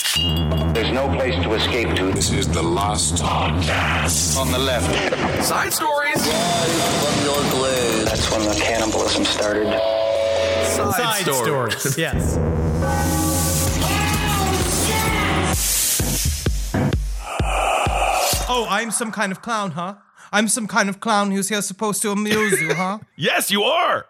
There's no place to escape to. This is the last podcast. On the left. Side stories. That's when the cannibalism started. Side stories. Yes. Oh, I'm some kind of clown, huh? I'm some kind of clown who's here supposed to amuse you, huh? Yes, you are.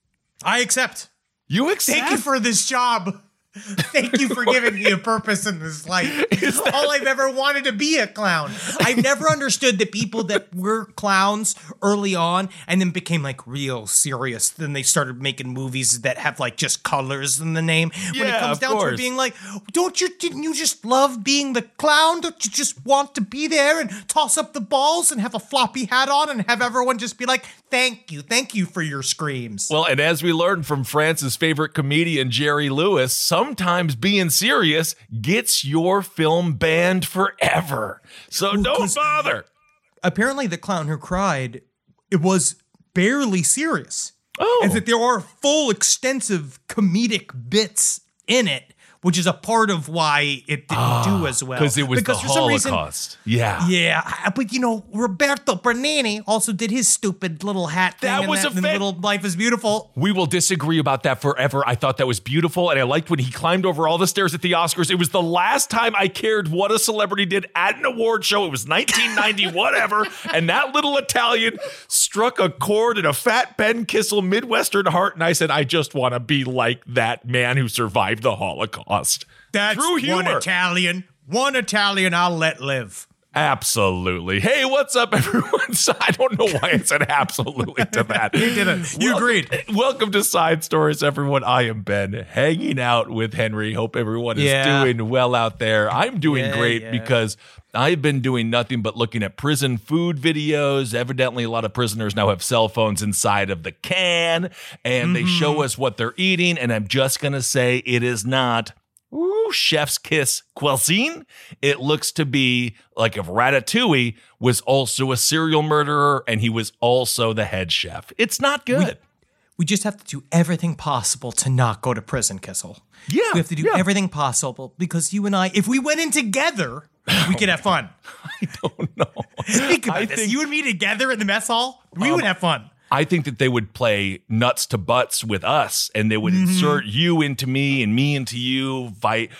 I accept. You accept? Thank you for this job. Thank you for giving me a purpose in this life. All I've ever wanted to be a clown. I've never understood the people that were clowns early on and then became like real serious. Then they started making movies that have like just colors in the name. When it comes down to it being like, didn't you just love being the clown? Don't you just want to be there and toss up the balls and have a floppy hat on and have everyone just be like, thank you for your screams. Well, and as we learned from France's favorite comedian, Jerry Lewis, sometimes being serious gets your film banned forever. So don't bother. Apparently the clown who cried, it was barely serious. Oh. And that there are full extensive comedic bits in it, which is a part of why it didn't do as well. Because it was the Holocaust. Yeah, but you know, Roberto Bernini also did his stupid little hat thing. That was a Little Life is Beautiful. We will disagree about that forever. I thought that was beautiful, and I liked when he climbed over all the stairs at the Oscars. It was the last time I cared what a celebrity did at an award show. It was 1990, whatever, and that little Italian struck a chord in a fat Ben Kissel Midwestern heart, and I said, I just want to be like that man who survived the Holocaust. That's True humor. One Italian I'll let live. Absolutely. Hey, what's up, everyone? I don't know why I said absolutely to that. You didn't. You agreed. Welcome to Side Stories, everyone. I am Ben, hanging out with Henry. Hope everyone is doing well out there. I'm doing great because I've been doing nothing but looking at prison food videos. Evidently, a lot of prisoners now have cell phones inside of the can, and they show us what they're eating. And I'm just going to say it is not chef's kiss cuisine. It looks to be like if Ratatouille was also a serial murderer and he was also the head chef. It's not good. We just have to do everything possible to not go to prison, Kissel. Yeah. We have to do everything possible because you and I, if we went in together, we could have fun. I don't know. Think about this. You and me together in the mess hall, we would have fun. I think that they would play nuts to butts with us, and they would insert you into me and me into you,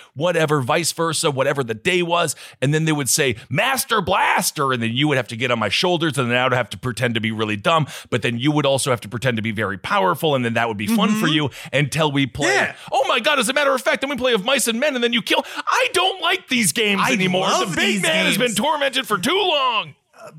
vice versa, whatever the day was. And then they would say, Master Blaster. And then you would have to get on my shoulders, and then I would have to pretend to be really dumb. But then you would also have to pretend to be very powerful. And then that would be fun for you until we play. Oh my God, as a matter of fact, then we play of mice and men, and then you kill. I don't like these games anymore. The big man has been tormented for too long.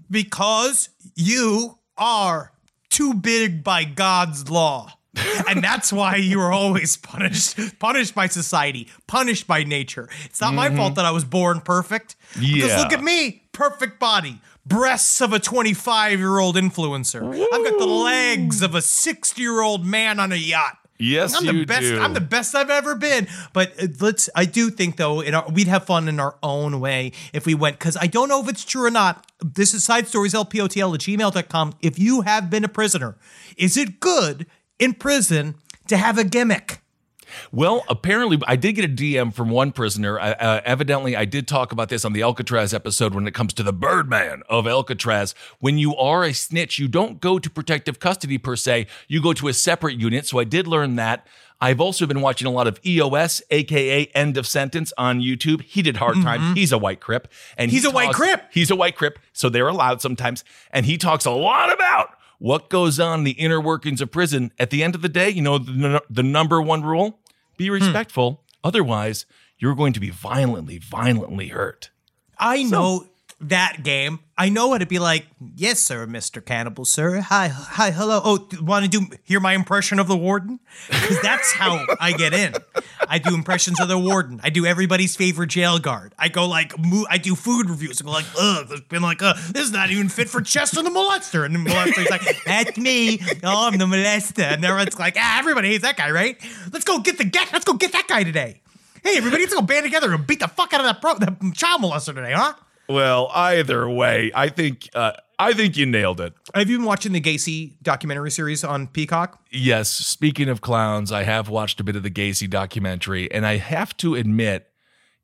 Because you are too big by God's law. And that's why you are always punished by society, punished by nature. It's not my fault that I was born perfect. Because look at me, perfect body, breasts of a 25-year-old influencer. I've got the legs of a 60-year-old man on a yacht. Yes, I'm the best. I'm the best I've ever been. But I do think though, we'd have fun in our own way if we went. Because I don't know if it's true or not. This is sidestorieslpotl@gmail.com. If you have been a prisoner, is it good in prison to have a gimmick? Well, apparently, I did get a DM from one prisoner. Evidently, I did talk about this on the Alcatraz episode when it comes to the Birdman of Alcatraz. When you are a snitch, you don't go to protective custody per se. You go to a separate unit. So I did learn that. I've also been watching a lot of EOS, a.k.a. End of Sentence, on YouTube. He did Hard Time. He's a white Crip. And He's a white Crip, so they're allowed sometimes. And he talks a lot about what goes on in the inner workings of prison. At the end of the day, you know, the number one rule, be respectful. Otherwise, you're going to be violently hurt. I know that game. I know how to be like, yes, sir, Mr. Cannibal, sir. Hi, hello. Oh, want to hear my impression of the warden? Because that's how I get in. I do impressions of the warden. I do everybody's favorite jail guard. I go like, I do food reviews. I go like, it's been like, this is not even fit for Chester the molester. And the molester's like, that's me. Oh, I'm the molester. And everyone's like, everybody hates that guy, right? Let's go get that guy today. Hey, everybody, let's go band together and beat the fuck out of that child molester today, huh? Well, either way, I think you nailed it. Have you been watching the Gacy documentary series on Peacock? Yes. Speaking of clowns, I have watched a bit of the Gacy documentary, and I have to admit,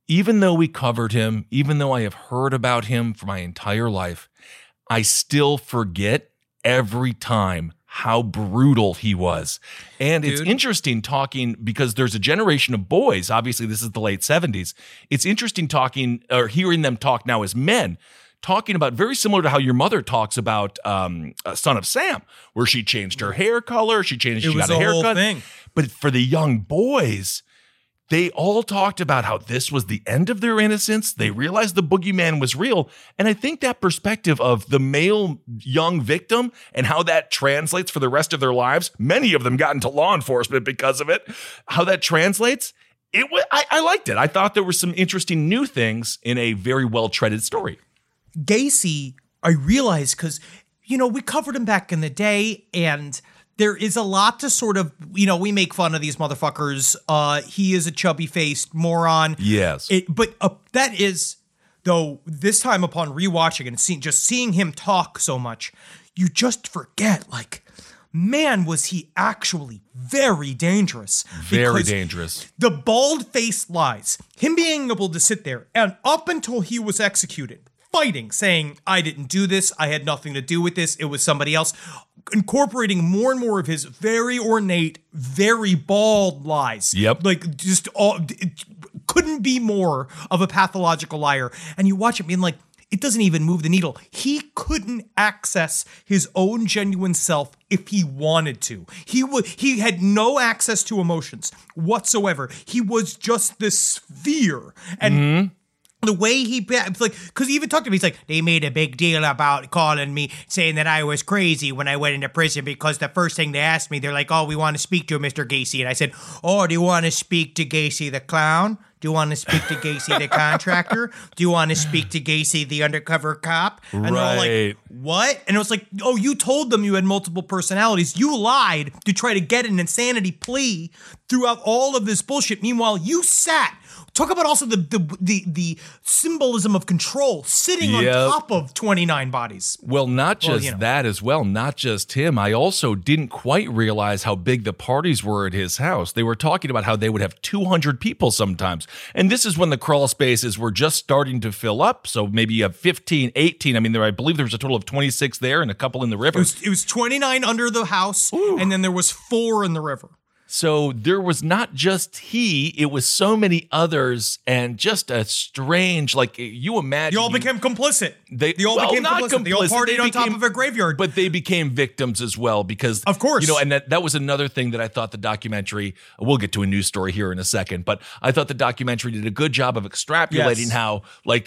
even though we covered him, even though I have heard about him for my entire life, I still forget every time how brutal he was. And It's interesting talking, because there's a generation of boys, obviously this is the late 70s. It's interesting talking or hearing them talk now as men, talking about very similar to how your mother talks about Son of Sam, where she changed her hair color, she got a haircut. Thing. But for the young boys, they all talked about how this was the end of their innocence. They realized the boogeyman was real. And I think that perspective of the male young victim and how that translates for the rest of their lives, many of them got into law enforcement because of it, how that translates, I liked it. I thought there were some interesting new things in a very well-treaded story. Gacy, I realized, because, we covered him back in the day, and there is a lot to sort of, we make fun of these motherfuckers. He is a chubby-faced moron. Yes. But that is, though, this time upon rewatching and seeing him talk so much, you just forget, man, was he actually very dangerous. Very dangerous. The bald-faced lies, him being able to sit there, and up until he was executed, fighting, saying, I didn't do this, I had nothing to do with this, it was somebody else, incorporating more and more of his very ornate, very bald lies. Yep. It couldn't be more of a pathological liar. And you watch it being like, it doesn't even move the needle. He couldn't access his own genuine self if he wanted to. He had no access to emotions whatsoever. He was just this sphere. And the way because he even talked to me, he's like, they made a big deal about calling me, saying that I was crazy when I went into prison, because the first thing they asked me, they're like, oh, we want to speak to Mr. Gacy. And I said, oh, do you want to speak to Gacy the clown? Do you want to speak to Gacy the contractor? Do you want to speak to Gacy the undercover cop? And they're all like, what? And it was like, oh, you told them you had multiple personalities. You lied to try to get an insanity plea throughout all of this bullshit. Meanwhile, you sat. Talk about also the symbolism of control, sitting on top of 29 bodies. Well, not just that as well, not just him. I also didn't quite realize how big the parties were at his house. They were talking about how they would have 200 people sometimes. And this is when the crawl spaces were just starting to fill up. So maybe you have 15, 18. I mean, I believe there was a total of 26 there and a couple in the river. It was 29 under the house, and then there was 4 in the river. So there was not just it was so many others, and just a strange, you imagine. They all became complicit. They all became complicit. They all partied on top of a graveyard. But they became victims as well, because, of course, and that was another thing that I thought the documentary, we'll get to a news story here in a second, but I thought the documentary did a good job of extrapolating how,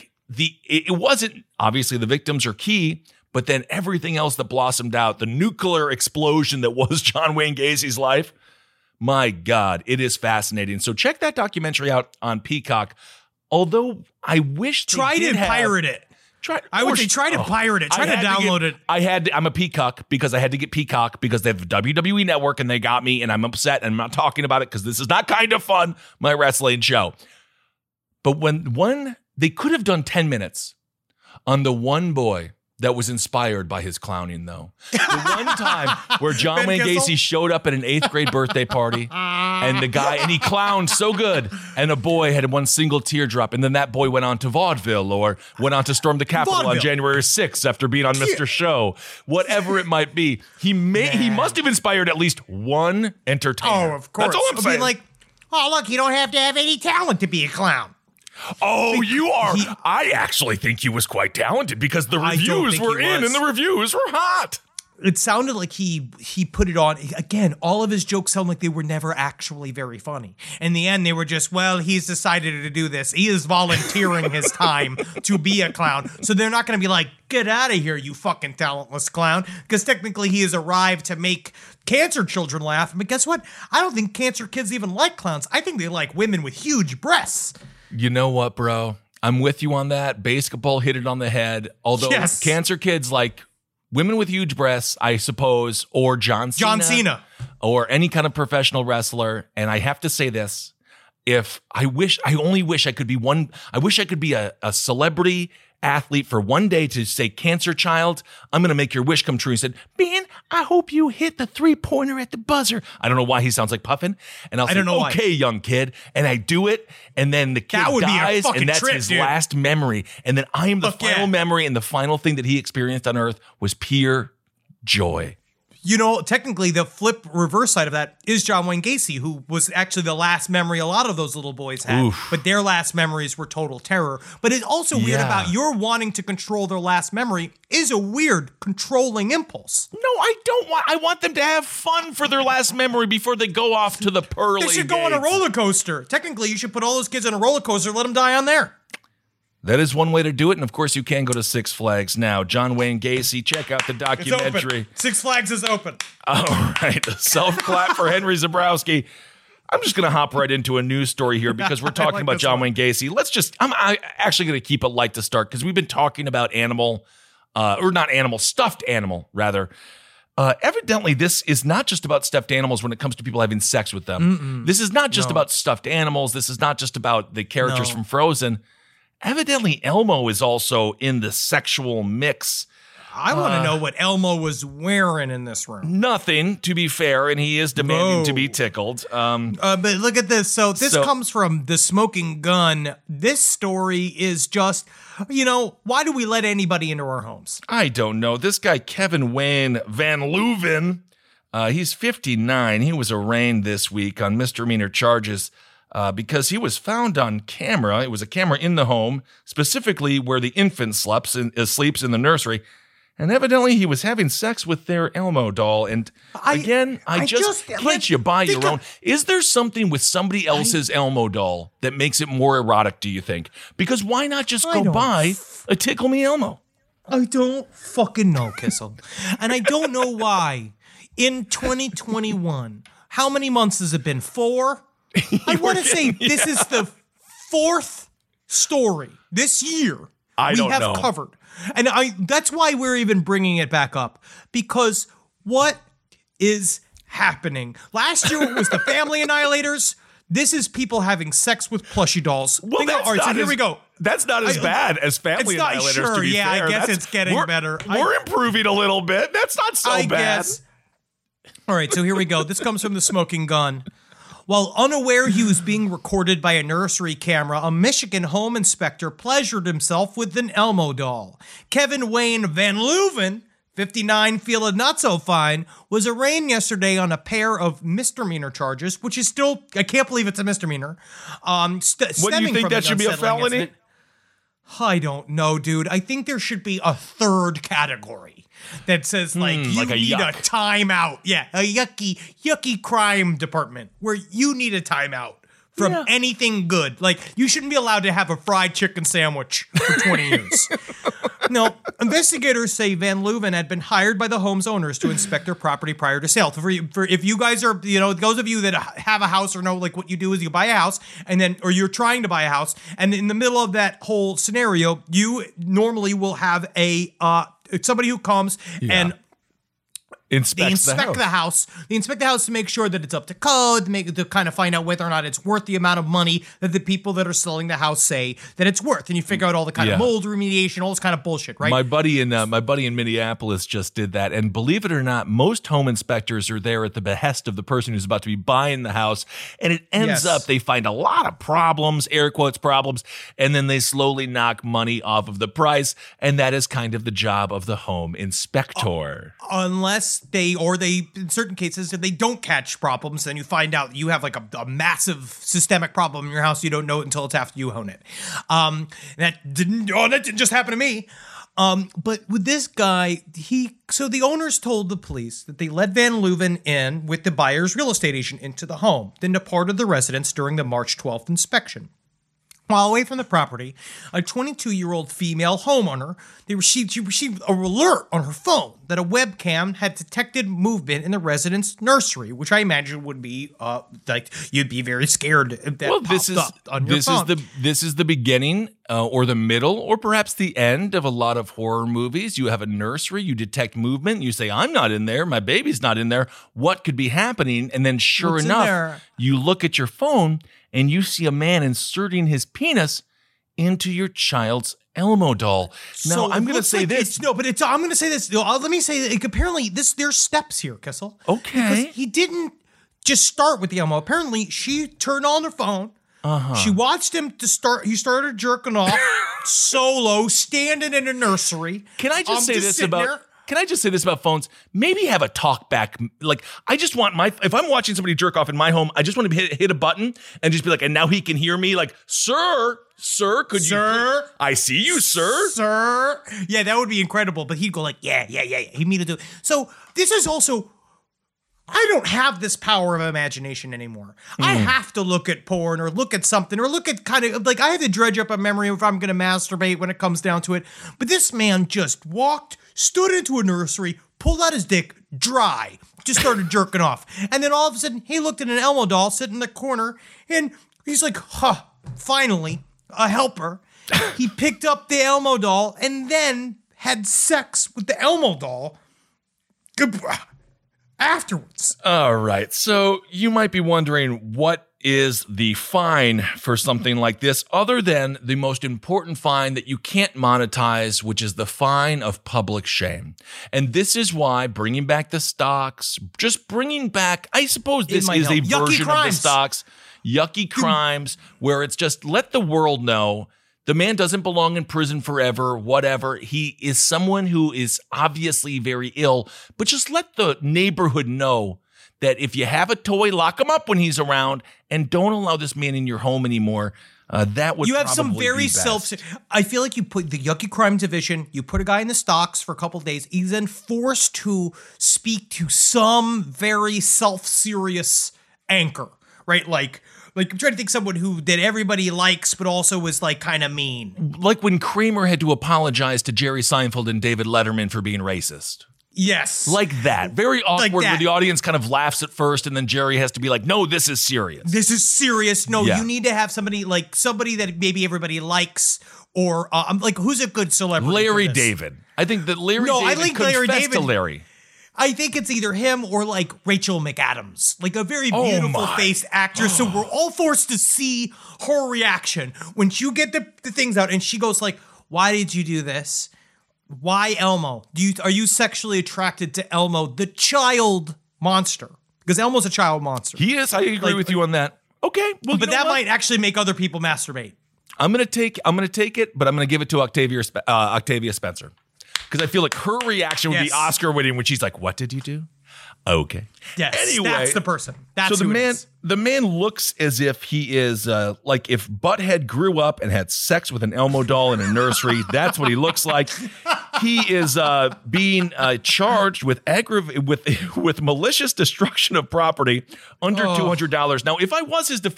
it wasn't, obviously the victims are key, but then everything else that blossomed out, the nuclear explosion that was John Wayne Gacy's life. My God, it is fascinating. So check that documentary out on Peacock. Although I wish try to pirate it. Try to pirate it. Try to download it. I'm a Peacock because I had to get Peacock because they have the WWE Network and they got me, and I'm upset and I'm not talking about it because this is not kind of fun, my wrestling show. But they could have done 10 minutes on the one boy that was inspired by his clowning, though. The one time where John Wayne Gacy showed up at an 8th grade birthday party, and he clowned so good, and a boy had one single teardrop, and then that boy went on to vaudeville or went on to storm the Capitol on January 6th after being on Mr. Show. Whatever it might be, he must have inspired at least one entertainer. Oh, of course. That's all I'm saying. Oh, look, you don't have to have any talent to be a clown. Oh, you are. I actually think he was quite talented because the reviews were in and the reviews were hot. It sounded like he put it on. Again, all of his jokes sound like they were never actually very funny. In the end, they were just, he's decided to do this. He is volunteering his time to be a clown. So they're not going to be like, get out of here, you fucking talentless clown. Because technically he has arrived to make cancer children laugh. But guess what? I don't think cancer kids even like clowns. I think they like women with huge breasts. You know what, bro? I'm with you on that. Basketball hit it on the head. Although cancer kids like women with huge breasts, I suppose, or John Cena. Or any kind of professional wrestler. And I have to say this. I only wish I could be a celebrity athlete for one day to say, cancer child, I'm going to make your wish come true. He said, Ben, I hope you hit the 3-pointer at the buzzer. I don't know why he sounds like Puffin. And I'll say, okay, young kid. And I do it. And then the kid dies, and that's his last memory. And then I am the final memory, and the final thing that he experienced on Earth was pure joy. You know, technically, the reverse side of that is John Wayne Gacy, who was actually the last memory a lot of those little boys had. Oof. But their last memories were total terror. But it's also weird about your wanting to control their last memory is a weird controlling impulse. No, I don't want. I want them to have fun for their last memory before they go off to the pearly gates. They should go on a roller coaster. Technically, you should put all those kids on a roller coaster and let them die on there. That is one way to do it, and of course you can go to Six Flags now. John Wayne Gacy, check out the documentary. Six Flags is open. All right, self-clap for Henry Zebrowski. I'm just going to hop right into a news story here because we're talking about John Wayne Gacy. I'm actually going to keep it light to start because we've been talking about stuffed animal, rather. Evidently, this is not just about stuffed animals when it comes to people having sex with them. This is not just about stuffed animals. This is not just about the characters from Frozen. Evidently, Elmo is also in the sexual mix. I want to know what Elmo was wearing in this room. Nothing, to be fair, and he is demanding to be tickled. But look at this. So this comes from The Smoking Gun. This story is just, why do we let anybody into our homes? I don't know. This guy, Kevin Wayne Van Leuven, he's 59. He was arraigned this week on misdemeanor charges because he was found on camera. It was a camera in the home, specifically where the infant sleeps in the nursery. And evidently he was having sex with their Elmo doll. And again, I just can't you buy your own? Is there something with somebody else's Elmo doll that makes it more erotic, do you think? Because why not just go buy a Tickle Me Elmo? I don't fucking know, Kissel. And I don't know why. In 2021, how many months has it been? 4? I want to say this is the 4th story this year we have covered. And that's why we're even bringing it back up. Because what is happening? Last year it was the Family Annihilators. This is people having sex with plushie dolls. Well, here we go. That's not as bad as Family Annihilators, to be fair. I guess it's getting better. We're improving a little bit. That's not so bad. Guess. All right, so here we go. This comes from The Smoking Gun. While unaware he was being recorded by a nursery camera, a Michigan home inspector pleasured himself with an Elmo doll. Kevin Wayne Van Leuven, 59, feeling not so fine, was arraigned yesterday on a pair of misdemeanor charges, which is still, I can't believe it's a misdemeanor. What do you think that should be a felony? I don't know, dude. I think there should be a third category that says you need a timeout. Yeah, a yucky crime department where you need a timeout from anything good. Like, you shouldn't be allowed to have a fried chicken sandwich for 20 years. No, investigators say Van Leuven had been hired by the home's owners to inspect their property prior to sale. For if you guys are, those of you that have a house or know, like, what you do is you buy a house or you're trying to buy a house, and in the middle of that whole scenario, you normally will have somebody who comes and They inspect the house. They inspect the house to make sure that it's up to code, to kind of find out whether or not it's worth the amount of money that the people that are selling the house say that it's worth. And you figure out all the kind of mold remediation, all this kind of bullshit, right? My buddy in Minneapolis just did that. And believe it or not, most home inspectors are there at the behest of the person who's about to be buying the house. And it ends up, they find a lot of problems, air quotes problems, and then they slowly knock money off of the price. And that is kind of the job of the home inspector. Unless they in certain cases, if they don't catch problems, then you find out you have like a massive systemic problem in your house. You don't know it until it's after you own it. That didn't just happen to me. But with this guy, so the owners told the police that they let Van Leuven in with the buyer's real estate agent into the home, then departed the residence during the March 12th inspection. While away from the property, a 22-year-old female homeowner, she received a alert on her phone that a webcam had detected movement in the resident's nursery, which I imagine would be like you'd be very scared if that popped up on your phone. This is the beginning or the middle or perhaps the end of a lot of horror movies. You have a nursery, you detect movement, you say, I'm not in there, my baby's not in there. What could be happening? And then sure enough, you look at your phone and you see a man inserting his penis into your child's Elmo doll. Now, So I'm it going to looks say like this. I'm going to say this. No, let me say that apparently there's steps here, Kissel. Okay. Because he didn't just start with the Elmo. Apparently, she turned on her phone. She watched him to start. He started jerking off solo, standing in a nursery. Can I just say this about? Can I just say this about phones? Maybe have a talk back. Like, I just want if I'm watching somebody jerk off in my home, I just want to hit a button and just be like, and now he can hear me. Like, sir, could you? Sir, I see you, sir. Sir, yeah, that would be incredible. But he'd go like, yeah. He'd mean to do. So this is also. I don't have this power of imagination anymore. I have to look at porn or look at something or look at kind of like I have to dredge up a memory if I'm going to masturbate when it comes down to it. But this man just walked, stood into a nursery, pulled out his dick dry, just started jerking off. And then all of a sudden he looked at an Elmo doll sitting in the corner and he's like, finally, a helper. He picked up the Elmo doll and then had sex with the Elmo doll. Afterwards. All right. So you might be wondering, what is the fine for something like this, other than the most important fine that you can't monetize, which is the fine of public shame. And this is why bringing back the stocks, just bringing back, I suppose this is a version of the stocks, yucky crimes, where it's just let the world know the man doesn't belong in prison forever, whatever. He is someone who is obviously very ill, but just let the neighborhood know that if you have a toy, lock him up when he's around and don't allow this man in your home anymore. That would you have probably some very be best. I feel like you put the yucky crime division, you put a guy in the stocks for a couple of days. He's then forced to speak to some very self-serious anchor, right? Like I'm trying to think someone who that everybody likes, but also was like kind of mean. Like when Kramer had to apologize to Jerry Seinfeld and David Letterman for being racist. Yes. Like that. Very awkward like where the audience kind of laughs at first and then Jerry has to be like, no, this is serious. This is serious. No, you need to have somebody that maybe everybody likes or like who's a good celebrity? Larry David. I think that Larry David confessed to Larry. I think it's either him or like Rachel McAdams, like a very beautiful faced actress. So we're all forced to see her reaction when you get the things out and she goes like, why did you do this? Why Elmo? Are you sexually attracted to Elmo, the child monster? Because Elmo's a child monster. He is. I agree with you on that. Okay. Well, but that might actually make other people masturbate. I'm gonna take it, but I'm gonna give it to Octavia Spencer. Because I feel like her reaction would be Oscar winning when she's like, what did you do? Okay. Yes. Anyway, that's the person. That's so who the man looks as if he is like if Butthead grew up and had sex with an Elmo doll in a nursery. That's what he looks like. He is being charged with with malicious destruction of property under $200. Now, if I was his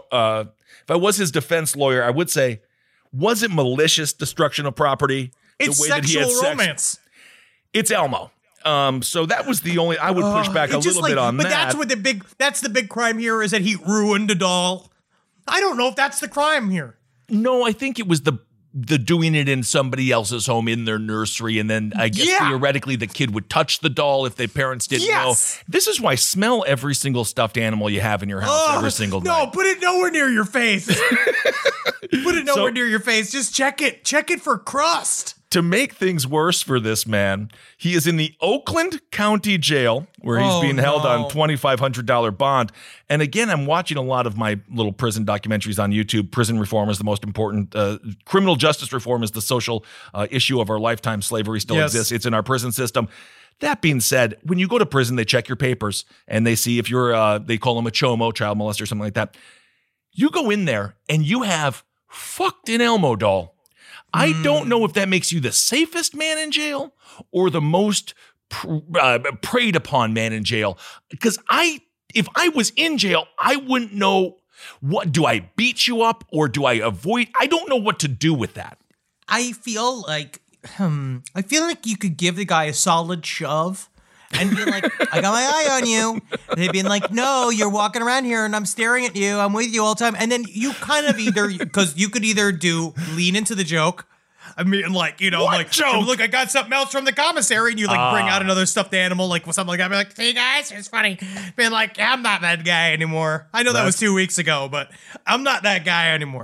defense lawyer, I would say, was it malicious destruction of property? It's the way sexual that he had romance. Sex? It's Elmo. So that was the only I would push back a little bit on that. But that's the big crime here is that he ruined a doll. I don't know if that's the crime here. No, I think it was the doing it in somebody else's home in their nursery, and then I guess theoretically the kid would touch the doll if their parents didn't know. This is why smell every single stuffed animal you have in your house every single night. No, put it nowhere near your face. Put it nowhere near your face. Just check it. Check it for crust. To make things worse for this man, he is in the Oakland County Jail where he's being held on $2,500 bond. And again, I'm watching a lot of my little prison documentaries on YouTube. Prison reform is the most important. Criminal justice reform is the social issue of our lifetime. Slavery still exists. It's in our prison system. That being said, when you go to prison, they check your papers and they see if you're, they call them a chomo, child molester, something like that. You go in there and you have fucked an Elmo doll. I don't know if that makes you the safest man in jail or the most preyed upon man in jail. Because if I was in jail, I wouldn't know what, do I beat you up or do I avoid? I don't know what to do with that. I feel like you could give the guy a solid shove and be like, I got my eye on you. And they'd be like, no, you're walking around here and I'm staring at you. I'm with you all the time. And then you kind of because you could either lean into the joke. I mean, like, you know, like, joke? Look, I got something else from the commissary. And you like bring out another stuffed animal, like something like that. Be like, see, guys, it's funny. Being like, I'm not that guy anymore. I know that was 2 weeks ago, but I'm not that guy anymore.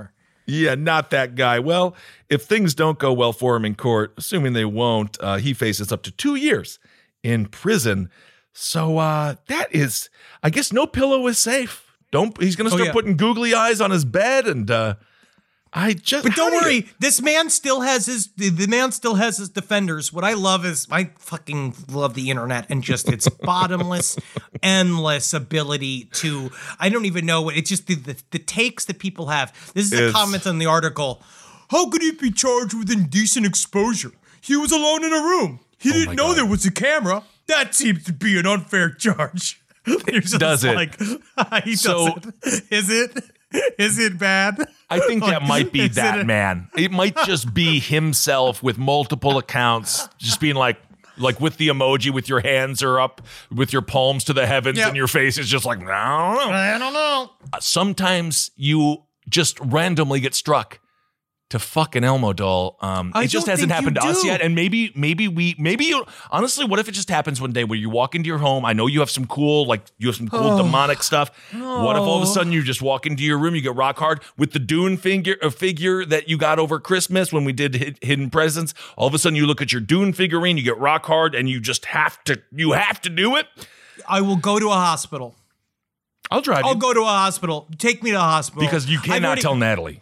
Yeah, not that guy. Well, if things don't go well for him in court, assuming they won't, he faces up to 2 years in prison. So that is, I guess, no pillow is safe. He's going to start putting googly eyes on his bed, and But don't worry, this man still has his defenders. What I love is I fucking love the internet and just its bottomless, endless ability to, I don't even know what, it's just the takes that people have. This is the comments on the article. How could he be charged with indecent exposure? He was alone in a room. He didn't know there was a camera. That seems to be an unfair charge. Does it? Like, he doesn't. Is it? Is it bad? I think that might be that man. It might just be himself with multiple accounts, just being like with the emoji with your hands are up, with your palms to the heavens, and your face is just like, I don't know. Sometimes you just randomly get struck to fucking Elmo doll. It just hasn't happened to us yet. And maybe honestly, what if it just happens one day where you walk into your home? I know you have some cool demonic stuff. Oh. What if all of a sudden you just walk into your room, you get rock hard with the Dune figure that you got over Christmas when we did Hidden Presents. All of a sudden you look at your Dune figurine, you get rock hard, and you just have to do it. I will go to a hospital. I'll drive you. I'll go to a hospital. Take me to a hospital. Because you cannot tell Natalie.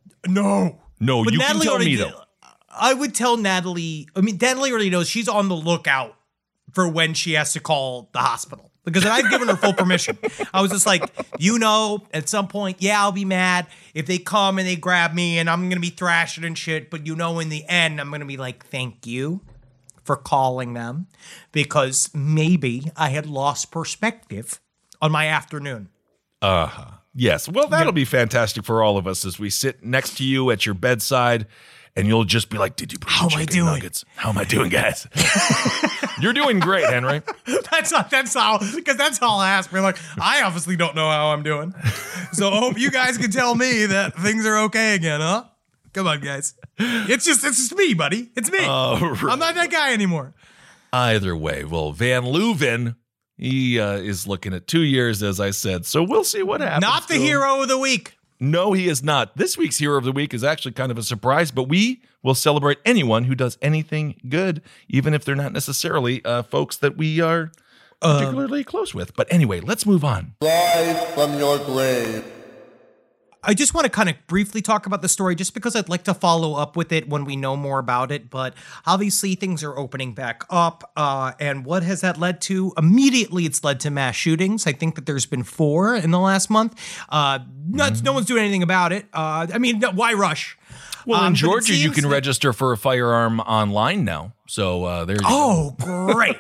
No, but you Natalie can tell me though. I would tell Natalie. I mean, Natalie already knows she's on the lookout for when she has to call the hospital because I've given her full permission. I was just like, at some point, I'll be mad if they come and they grab me and I'm gonna be thrashing and shit. But in the end, I'm gonna be like, thank you for calling them because maybe I had lost perspective on my afternoon. Yes. Well, that'll be fantastic for all of us as we sit next to you at your bedside, and you'll just be like, "Did you bring chicken nuggets? How am I doing, guys?" You're doing great, Henry. That's all I ask. We're like, I obviously don't know how I'm doing, so I hope you guys can tell me that things are okay again, huh? Come on, guys. It's just me, buddy. It's me. Right. I'm not that guy anymore. Either way, well, Van Leuven. He is looking at 2 years, as I said. So we'll see what happens. Not the hero of the week. No, he is not. This week's hero of the week is actually kind of a surprise, but we will celebrate anyone who does anything good, even if they're not necessarily folks that we are particularly close with. But anyway, let's move on. Rise from your grave. I just want to kind of briefly talk about the story just because I'd like to follow up with it when we know more about it. But obviously things are opening back up. And what has that led to? Immediately, it's led to mass shootings. I think that there's been 4 in the last month. No one's doing anything about it. Why rush? Well, in Georgia, you can register for a firearm online now. So there you go. Great.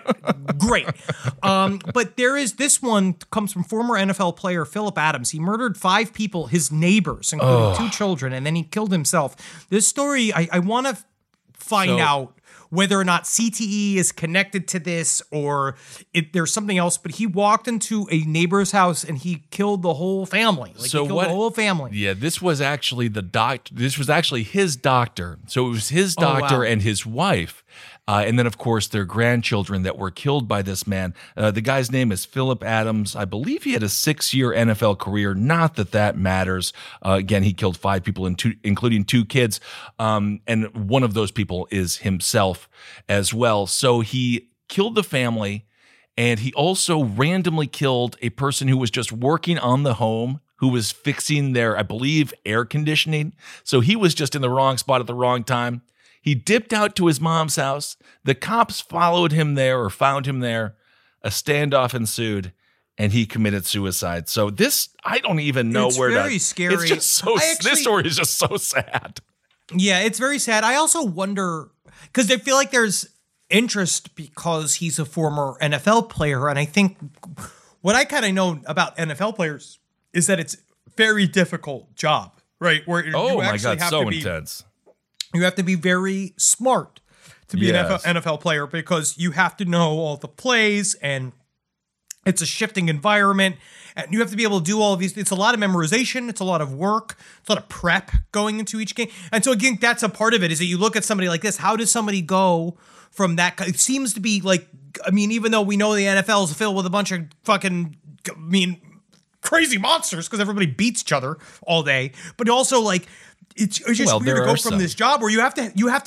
But there is this one comes from former NFL player Philip Adams. He murdered 5 people, his neighbors, including 2 children, and then he killed himself. This story, I want to find out whether or not CTE is connected to this or there's something else. But he walked into a neighbor's house and he killed the whole family. He killed the whole family. Yeah, this was actually This was actually his doctor. So it was his doctor and his wife. And then, of course, their grandchildren that were killed by this man. The guy's name is Philip Adams. I believe he had a 6-year NFL career. Not that matters. Again, he killed 5 people, including 2 kids. And one of those people is himself as well. So he killed the family, and he also randomly killed a person who was just working on the home, who was fixing their, I believe, air conditioning. So he was just in the wrong spot at the wrong time. He dipped out to his mom's house. The cops followed him there or found him there. A standoff ensued, and he committed suicide. So this, I don't even know where to. It's very scary. It's just so. This story is just so sad. Yeah, it's very sad. I also wonder because I feel like there's interest because he's a former NFL player, and I think what I kind of know about NFL players is that it's a very difficult job, right? Where you actually have to be intense. You have to be very smart to be an NFL player because you have to know all the plays and it's a shifting environment and you have to be able to do all of these. It's a lot of memorization. It's a lot of work. It's a lot of prep going into each game. And so again, that's a part of it is that you look at somebody like this. How does somebody go from that? It seems to be like, even though we know the NFL is filled with a bunch of fucking, crazy monsters because everybody beats each other all day. But also like it's just weird to go from this job where you have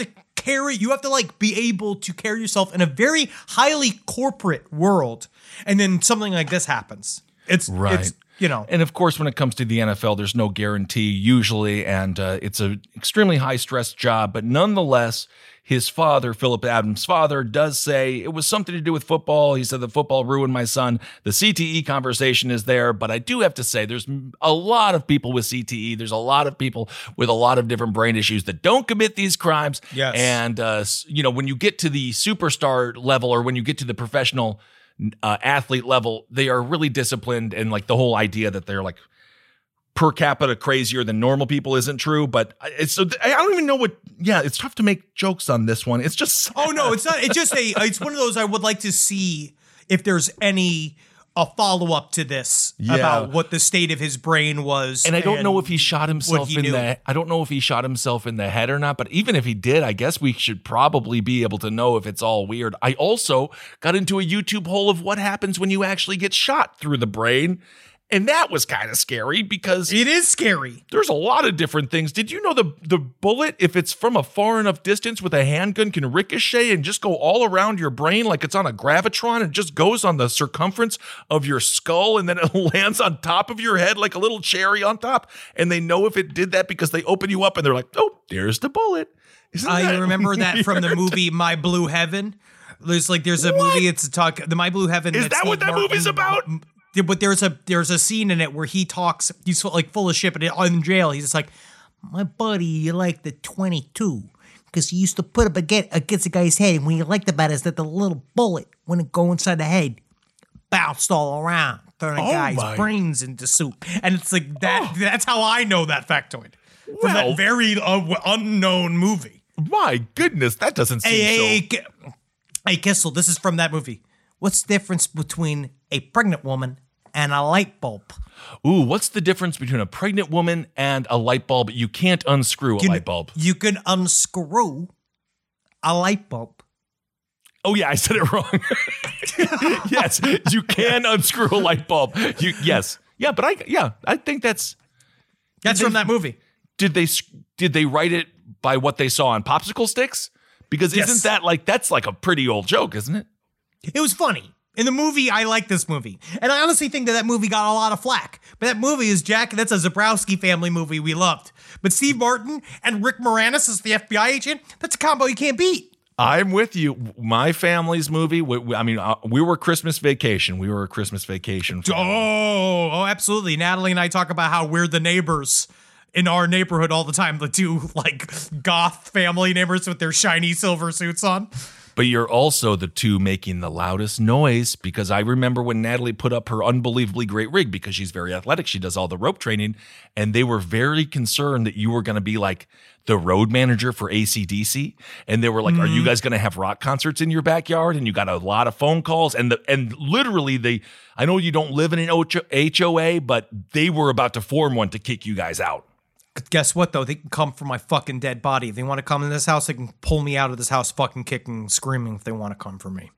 to like be able to carry yourself in a very highly corporate world, and then something like this happens. It's you know. And of course, when it comes to the NFL, there's no guarantee usually, and it's an extremely high stress job. But nonetheless, his father, Philip Adams' father, does say it was something to do with football. He said the football ruined my son. The CTE conversation is there, but I do have to say there's a lot of people with CTE. There's a lot of people with a lot of different brain issues that don't commit these crimes. Yes. And, when you get to the superstar level or when you get to the professional athlete level, they are really disciplined, and like the whole idea that they're like per capita crazier than normal people isn't true. But I don't even know what. Yeah, it's tough to make jokes on this one. It's just oh no, it's not. It's just it's one of those I would like to see if there's a follow up to this about what the state of his brain was. And I don't know if he shot himself I don't know if he shot himself in the head or not, but even if he did, I guess we should probably be able to know if it's all weird. I also got into a YouTube hole of what happens when you actually get shot through the brain. And that was kind of scary because it is scary. There's a lot of different things. Did you know the bullet, if it's from a far enough distance with a handgun, can ricochet and just go all around your brain like it's on a gravitron? It just goes on the circumference of your skull and then it lands on top of your head like a little cherry on top. And they know if it did that because they open you up and they're like, oh, there's the bullet. I remember that from the movie My Blue Heaven. There's a movie. It's the My Blue Heaven. Is that what that movie's about? But there's a scene in it where he talks. He's like full of shit, but in jail, he's just like, my buddy, you like the 22 because he used to put up against a guy's head, and what he liked about it is that the little bullet, when it go inside the head, bounced all around, turning guy's brains into soup. And it's like that. That's how I know that factoid from that very unknown movie. My goodness, that doesn't seem so. Hey, Kissel, this is from that movie. What's the difference between a pregnant woman and a light bulb? Ooh, what's the difference between a pregnant woman and a light bulb? You can't unscrew a light bulb. You can unscrew a light bulb. Oh, yeah, I said it wrong. Yes, you can unscrew a light bulb. Yes. Yeah, but I think that's from that movie. Did they write it by what they saw on popsicle sticks? Because isn't that that's like a pretty old joke, isn't it? It was funny. In the movie, I like this movie. And I honestly think that movie got a lot of flack. But that movie is that's a Zabrowski family movie we loved. But Steve Martin and Rick Moranis as the FBI agent, that's a combo you can't beat. I'm with you. My family's movie, we were Christmas Vacation. We were a Christmas Vacation family. Oh, absolutely. Natalie and I talk about how we're the neighbors in our neighborhood all the time. The two, like, goth family neighbors with their shiny silver suits on. But you're also the two making the loudest noise, because I remember when Natalie put up her unbelievably great rig, because she's very athletic. She does all the rope training, and they were very concerned that you were going to be like the road manager for AC/DC. And they were like, are you guys going to have rock concerts in your backyard? And you got a lot of phone calls. And literally I know you don't live in an HOA, but they were about to form one to kick you guys out. Guess what, though? They can come for my fucking dead body. If they want to come in this house, they can pull me out of this house fucking kicking and screaming if they want to come for me.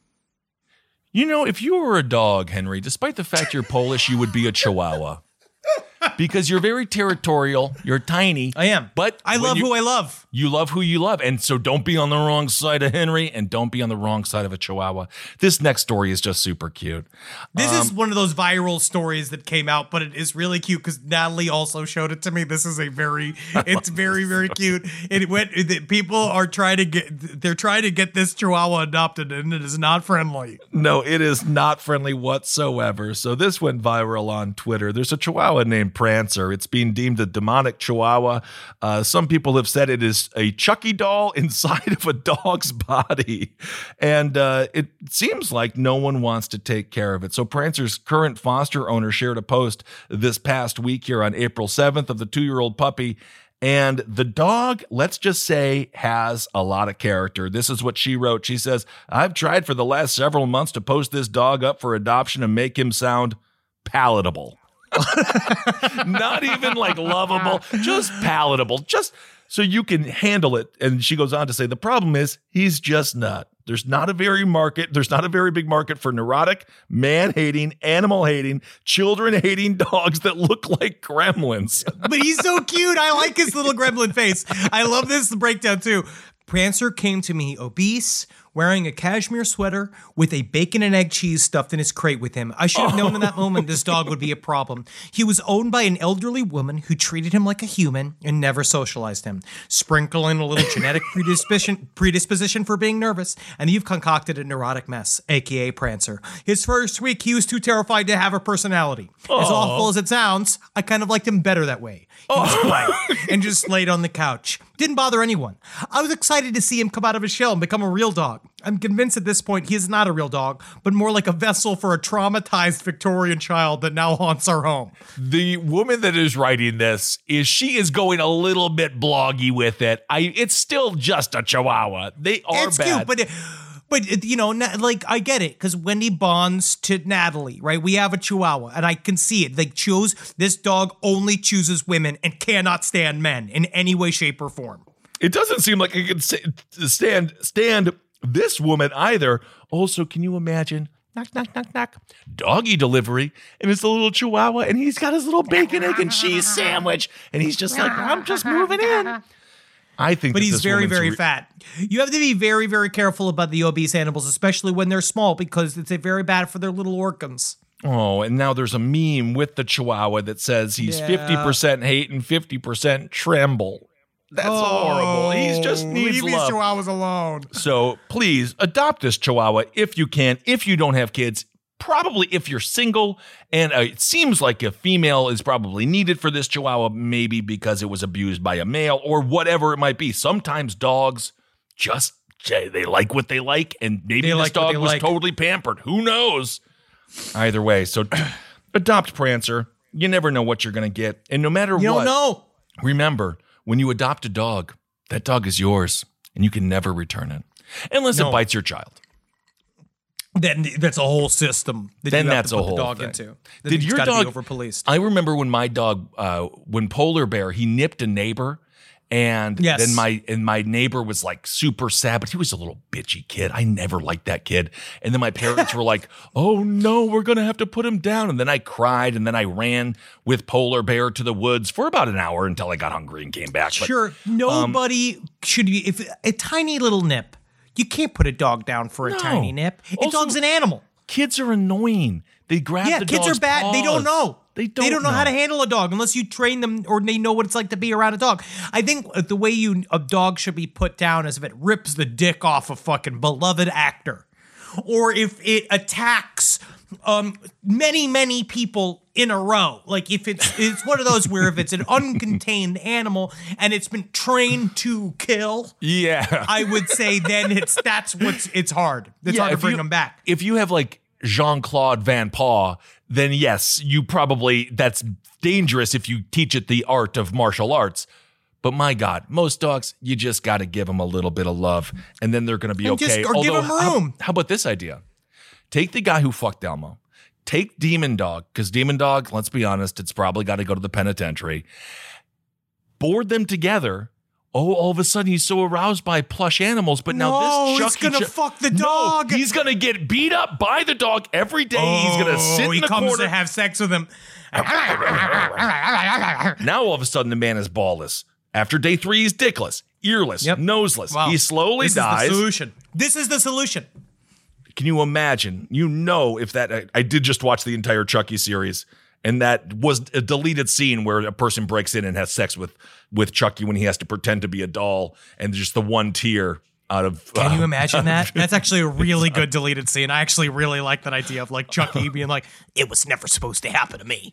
You know, if you were a dog, Henry, despite the fact you're Polish, you would be a Chihuahua. Because you're very territorial. You're tiny. I am. But I love who I love. You love who you love. And so don't be on the wrong side of Henry, and don't be on the wrong side of a Chihuahua. This next story is just super cute. This is one of those viral stories that came out, but it is really cute because Natalie also showed it to me. This is it's very, very cute. People are trying to get this Chihuahua adopted, and it is not friendly. No, it is not friendly whatsoever. So this went viral on Twitter. There's a Chihuahua named Prancer. It's being deemed a demonic Chihuahua. Some people have said it is a Chucky doll inside of a dog's body. And it seems like no one wants to take care of it. So Prancer's current foster owner shared a post this past week here on April 7th of the 2-year-old puppy. And the dog, let's just say, has a lot of character. This is what she wrote. She says, I've tried for the last several months to post this dog up for adoption and make him sound palatable. Not even like lovable, just palatable. Just So you can handle it. And she goes on to say, the problem is he's just not. There's not a very big market for neurotic, man-hating, animal-hating, children-hating dogs that look like gremlins. But he's so cute. I like his little gremlin face. I love this breakdown too. Prancer came to me obese, wearing a cashmere sweater with a bacon and egg cheese stuffed in his crate with him. I should have known in that moment this dog would be a problem. He was owned by an elderly woman who treated him like a human and never socialized him. Sprinkle in a little genetic predisposition for being nervous, and you've concocted a neurotic mess, aka Prancer. His first week, he was too terrified to have a personality. As awful as it sounds, I kind of liked him better that way. He was quiet and just laid on the couch. Didn't bother anyone. I was excited to see him come out of his shell and become a real dog. I'm convinced at this point he is not a real dog, but more like a vessel for a traumatized Victorian child that now haunts our home. The woman that is writing this she is going a little bit bloggy with it. It's still just a Chihuahua. They are it's bad. Cute, but you know, like I get it because Wendy bonds to Natalie, right? We have a Chihuahua, and I can see it. This dog only chooses women and cannot stand men in any way, shape, or form. It doesn't seem like it can stand this woman either. Also, can you imagine? Knock, knock, knock, knock. Doggy delivery, and it's a little Chihuahua, and he's got his little bacon, egg, and cheese sandwich, and he's just like, I'm just moving in. I think, but he's very, very fat. You have to be very, very careful about the obese animals, especially when they're small, because it's very bad for their little organs. Oh, and now there's a meme with the Chihuahua that says he's 50% hate and 50% tremble. That's horrible. He just needs leave love. These Chihuahuas alone. So please adopt this Chihuahua if you can. If you don't have kids, probably if you're single, and it seems like a female is probably needed for this Chihuahua, maybe because it was abused by a male or whatever it might be. Sometimes dogs just, they like what they like, and maybe this dog was totally pampered. Who knows? Either way, so adopt Prancer. You never know what you're going to get. And no matter what, you don't know. Remember, when you adopt a dog, that dog is yours, and you can never return it. Unless it bites your child. Then that's a whole system. Then that's a whole dog thing. Into. Did your dog be over-policed? I remember when my dog, when Polar Bear, he nipped a neighbor, and then my neighbor was like super sad, but he was a little bitchy kid. I never liked that kid. And then my parents were like, "Oh no, we're gonna have to put him down." And then I cried, and then I ran with Polar Bear to the woods for about an hour until I got hungry and came back. Sure, nobody should be. If a tiny little nip. You can't put a dog down for a tiny nip. A dog's an animal. Kids are annoying. They grab the dog's kids are bad. paws. They don't know. They don't know how to handle a dog unless you train them or they know what it's like to be around a dog. I think the way a dog should be put down is if it rips the dick off a fucking beloved actor. Or if it attacks many, many people in a row. Like if it's one of those where if it's an uncontained animal and it's been trained to kill, I would say then it's hard. It's hard to bring them back. If you have like Jean-Claude Van Paw, then yes, that's dangerous if you teach it the art of martial arts. But my God, most dogs, you just got to give them a little bit of love, and then they're going to be okay. Or give them room. How about this idea? Take the guy who fucked Elmo. Take Demon Dog, because Demon Dog, let's be honest, it's probably got to go to the penitentiary. Board them together. Oh, all of a sudden he's so aroused by plush animals, but now this Chucky... he's going to fuck the dog. No, he's going to get beat up by the dog every day. He's going to sit in the corner. He comes to have sex with him. Now all of a sudden the man is ballless. After day 3, he's dickless, earless, noseless. Wow. He slowly dies. This is the solution. Can you imagine? If that... I did just watch the entire Chucky series, and that was a deleted scene where a person breaks in and has sex with Chucky when he has to pretend to be a doll, and just the one tear out of... Can you imagine that? That's actually a really good deleted scene. I actually really like that idea of like Chucky being like, it was never supposed to happen to me.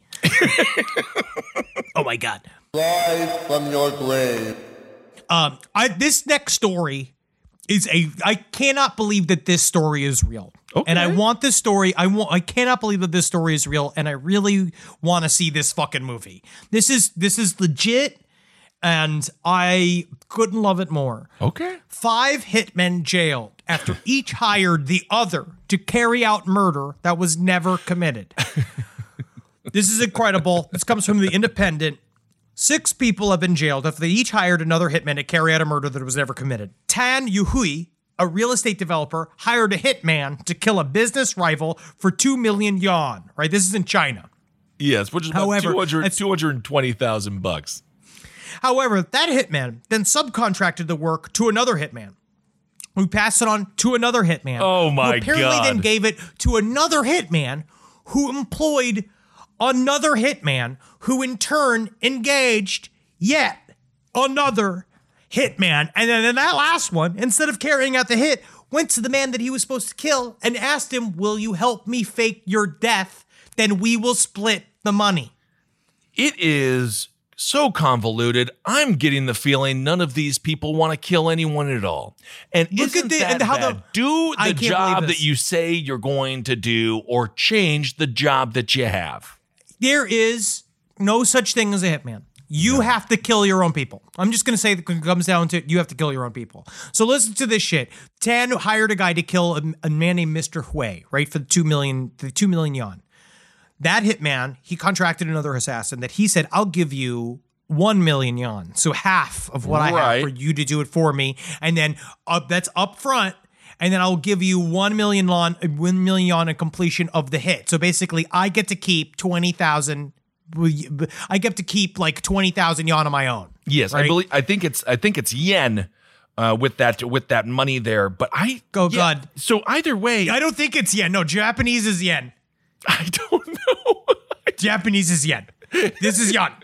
Oh my God. Rise from your grave. This next story is I cannot believe that this story is real. Okay. And I want this story. I cannot believe that this story is real, and I really want to see this fucking movie. This is legit, and I couldn't love it more. Okay. 5 hitmen jailed after each hired the other to carry out murder that was never committed. This is incredible. This comes from The Independent. 6 people have been jailed after they each hired another hitman to carry out a murder that was never committed. Tan Yuhui, a real estate developer, hired a hitman to kill a business rival for 2 million yuan, right? This is in China. Yes, which is about $220,000. However, that hitman then subcontracted the work to another hitman, who passed it on to another hitman. Oh my who apparently God. then gave it to another hitman who employed another hitman who in turn engaged yet another hitman. And then that last one, instead of carrying out the hit, went to the man that he was supposed to kill and asked him, will you help me fake your death? Then we will split the money. It is so convoluted. I'm getting the feeling none of these people want to kill anyone at all. And Look isn't at the- that and how bad? the- Do I the can't job believe this. that you say you're going to do, or change the job that you have. There is no such thing as a hitman. You have to kill your own people. I'm just going to say that when it comes down to it, you have to kill your own people. So listen to this shit. Tan hired a guy to kill a man named Mr. Hui, right, for the 2 million yuan. That hitman, he contracted another assassin that he said, I'll give you 1 million yuan. So half of what I have for you to do it for me. And then that's up front. And then I'll give you 1 million yuan in completion of the hit. So basically, I get to keep 20,000. I get to keep like 20,000 yuan on my own. Yes, right? I think it's yen with that money there. But God. So either way, I don't think it's yen. No, Japanese is yen. I don't know. Japanese is yen. This is yuan.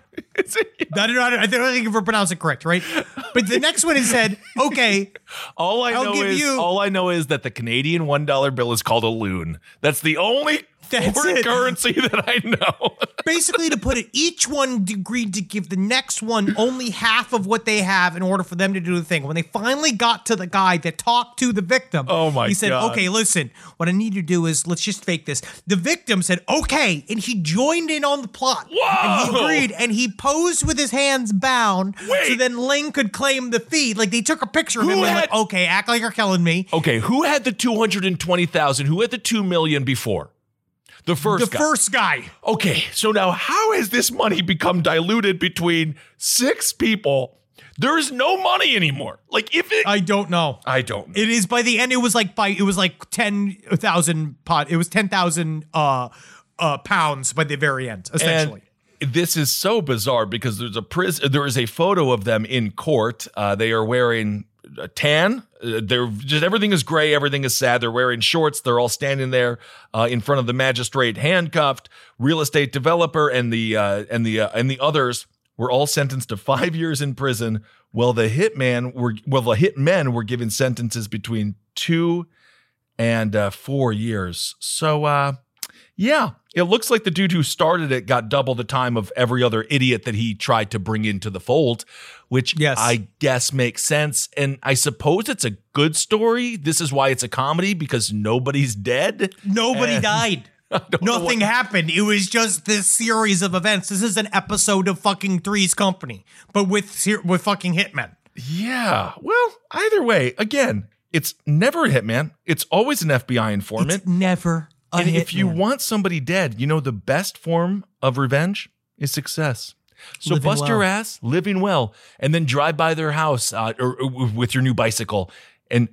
I don't think if we're pronouncing it correct, right? But the next one is said, okay. All I know is that the Canadian $1 bill is called a loon. That's the only foreign currency that I know. Basically, to put it, each one agreed to give the next one only half of what they have in order for them to do the thing. When they finally got to the guy that talked to the victim, he said, God. okay, listen, what I need you to do is let's just fake this. The victim said, okay, and he joined in on the plot. Whoa! And he agreed, and he posed with his hands bound so then Ling could claim the fee. Like, they took a picture of him and like, okay, act like you're killing me. Okay, who had the 220,000? Who had the 2 million before? The first guy. Okay, so now how has this money become diluted between 6 people? There is no money anymore. Like I don't know. It is by the end. It was like 10,000 pot. It was 10,000 pounds by the very end, essentially. And this is so bizarre because there is a photo of them in court. They are wearing a tan. They're just, everything is gray. Everything is sad. They're wearing shorts. They're all standing there in front of the magistrate, handcuffed. Real estate developer and the others were all sentenced to 5 years in prison. The hitmen were given sentences between 2 and 4 years. So yeah, it looks like the dude who started it got double the time of every other idiot that he tried to bring into the fold, which I guess makes sense. And I suppose it's a good story. This is why it's a comedy, because nobody's dead. Nobody died. Nothing happened. It was just this series of events. This is an episode of fucking Three's Company, but with fucking hitmen. Yeah. Well, either way, again, it's never a hitman. It's always an FBI informant. It's never and if you want somebody dead, the best form of revenge is success. So living bust your well. ass, living well, and then drive by their house or with your new bicycle and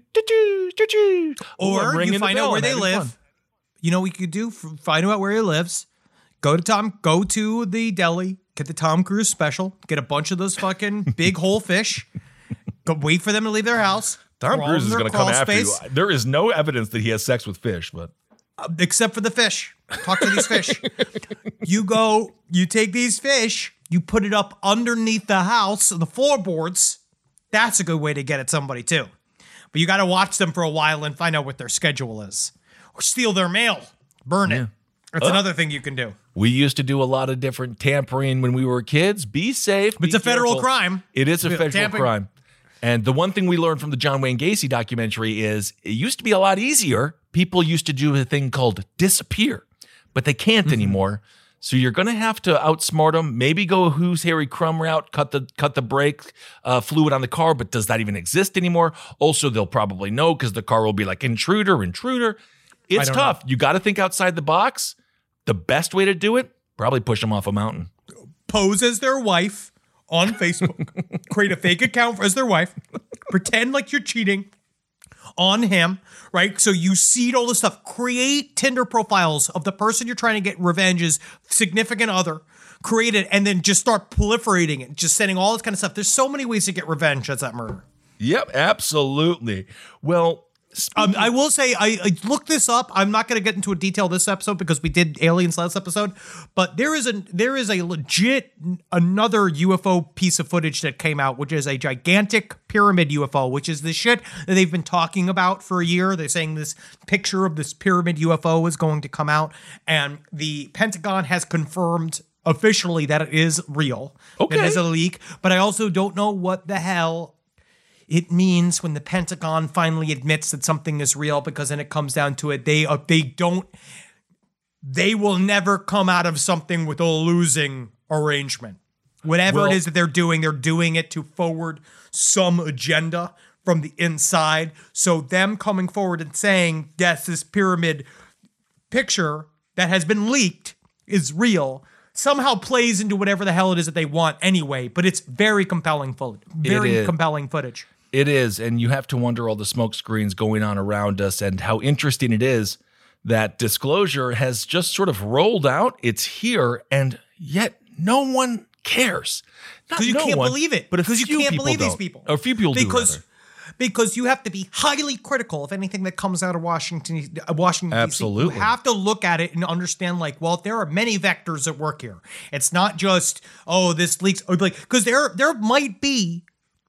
or you find out where they live. You know what you could do? Find out where he lives. Go to the deli, get the Tom Cruise special, get a bunch of those fucking big whole fish. Go wait for them to leave their house. Tom Cruise is going to come after you. There is no evidence that he has sex with fish, but except for the fish. Talk to these fish. You take these fish, you put it up underneath the house, the floorboards. That's a good way to get at somebody too. But you got to watch them for a while and find out what their schedule is. Or steal their mail. Burn it. That's another thing you can do. We used to do a lot of different tampering when we were kids. Be safe. It's a federal crime. It is a federal crime. And the one thing we learned from the John Wayne Gacy documentary is it used to be a lot easier. People used to do a thing called disappear, but they can't anymore. So you're going to have to outsmart them. Maybe go a Who's Harry Crumb route, cut the brake fluid on the car, but does that even exist anymore? Also, they'll probably know because the car will be like intruder. It's tough. You got to think outside the box. The best way to do it, probably push them off a mountain. Pose as their wife on Facebook, create a fake account as their wife, pretend like you're cheating on him, right? So you seed all this stuff, create Tinder profiles of the person you're trying to get revenge's significant other, create it, and then just start proliferating it, just sending all this kind of stuff. There's so many ways to get revenge as that murder. Yep, absolutely. Well, I will say, I looked this up. I'm not going to get into a detail this episode because we did aliens last episode, but there is a legit another UFO piece of footage that came out, which is a gigantic pyramid UFO, which is the shit that they've been talking about for a year. They're saying this picture of this pyramid UFO is going to come out, and the Pentagon has confirmed officially that it is real. Okay. It is a leak, but I also don't know what the hell it means when the Pentagon finally admits that something is real, because then it comes down to it. They will never come out of something with a losing arrangement. Whatever it is that they're doing it to forward some agenda from the inside. So them coming forward and saying, yes, this pyramid picture that has been leaked is real, somehow plays into whatever the hell it is that they want anyway. But it's very compelling footage. Compelling footage. It is, and you have to wonder all the smoke screens going on around us and how interesting it is that disclosure has just sort of rolled out. It's here, and yet no one cares. Because you can't believe it. But because you can't believe these people. Or a few people do, rather. Because you have to be highly critical of anything that comes out of Washington Absolutely. DC. You have to look at it and understand, like, well, there are many vectors at work here. It's not just, oh, this leaks. Because there might be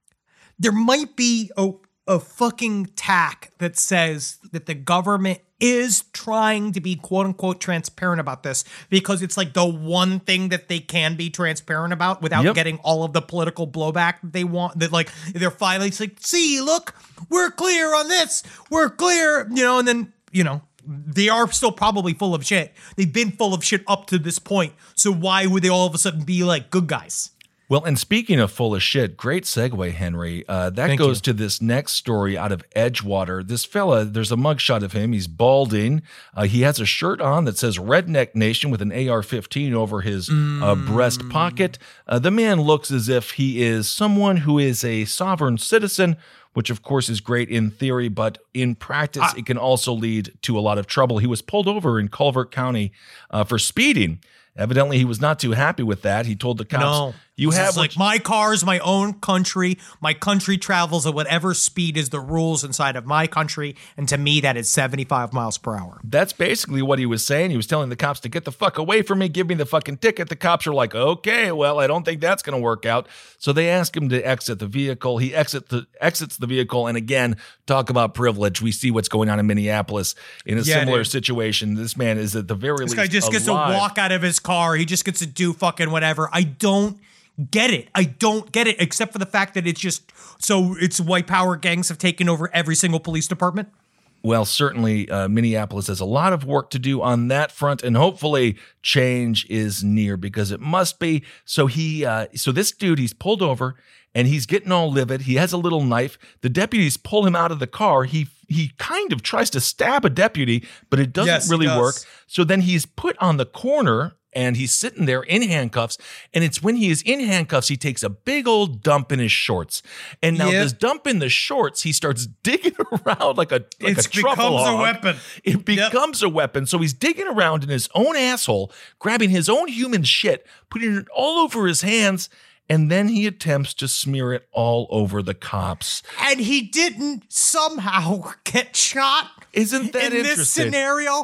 a fucking tack that says that the government is trying to be quote unquote transparent about this because it's like the one thing that they can be transparent about without getting all of the political blowback that they want. That like they're finally like, see, look, we're clear on this. We're clear, and then, they are still probably full of shit. They've been full of shit up to this point. So why would they all of a sudden be like good guys? Well, and speaking of full of shit, great segue, Henry. That goes to this next story out of Edgewater. This fella, there's a mugshot of him. He's balding. He has a shirt on that says Redneck Nation with an AR-15 over his breast pocket. The man looks as if he is someone who is a sovereign citizen, which of course is great in theory, but in practice, it can also lead to a lot of trouble. He was pulled over in Culver County for speeding. Evidently, he was not too happy with that. He told the cops, "You have like my car's my own country. My country travels at whatever speed is the rules inside of my country, and to me, that is 75 miles per hour." That's basically what he was saying. He was telling the cops to get the fuck away from me, give me the fucking ticket. The cops are like, "Okay, well, I don't think that's going to work out." So they ask him to exit the vehicle. He exits the vehicle, and again, talk about privilege. We see what's going on in Minneapolis in a similar situation. This man is at the very least alive. This guy just gets to walk out of his car. He just gets to do fucking whatever. I don't get it, except for the fact that it's white power gangs have taken over every single police department. Well, certainly Minneapolis has a lot of work to do on that front, and hopefully change is near because it must be. So this dude, he's pulled over and he's getting all livid. He has a little knife. The deputies pull him out of the car. He kind of tries to stab a deputy, but it doesn't really work. So then he's put on the corner and he's sitting there in handcuffs. And it's when he is in handcuffs, he takes a big old dump in his shorts. And now this dump in the shorts, he starts digging around like a truffle hog. A weapon. It becomes a weapon. So he's digging around in his own asshole, grabbing his own human shit, putting it all over his hands. And then he attempts to smear it all over the cops. And he didn't somehow get shot. Isn't that interesting? In this scenario,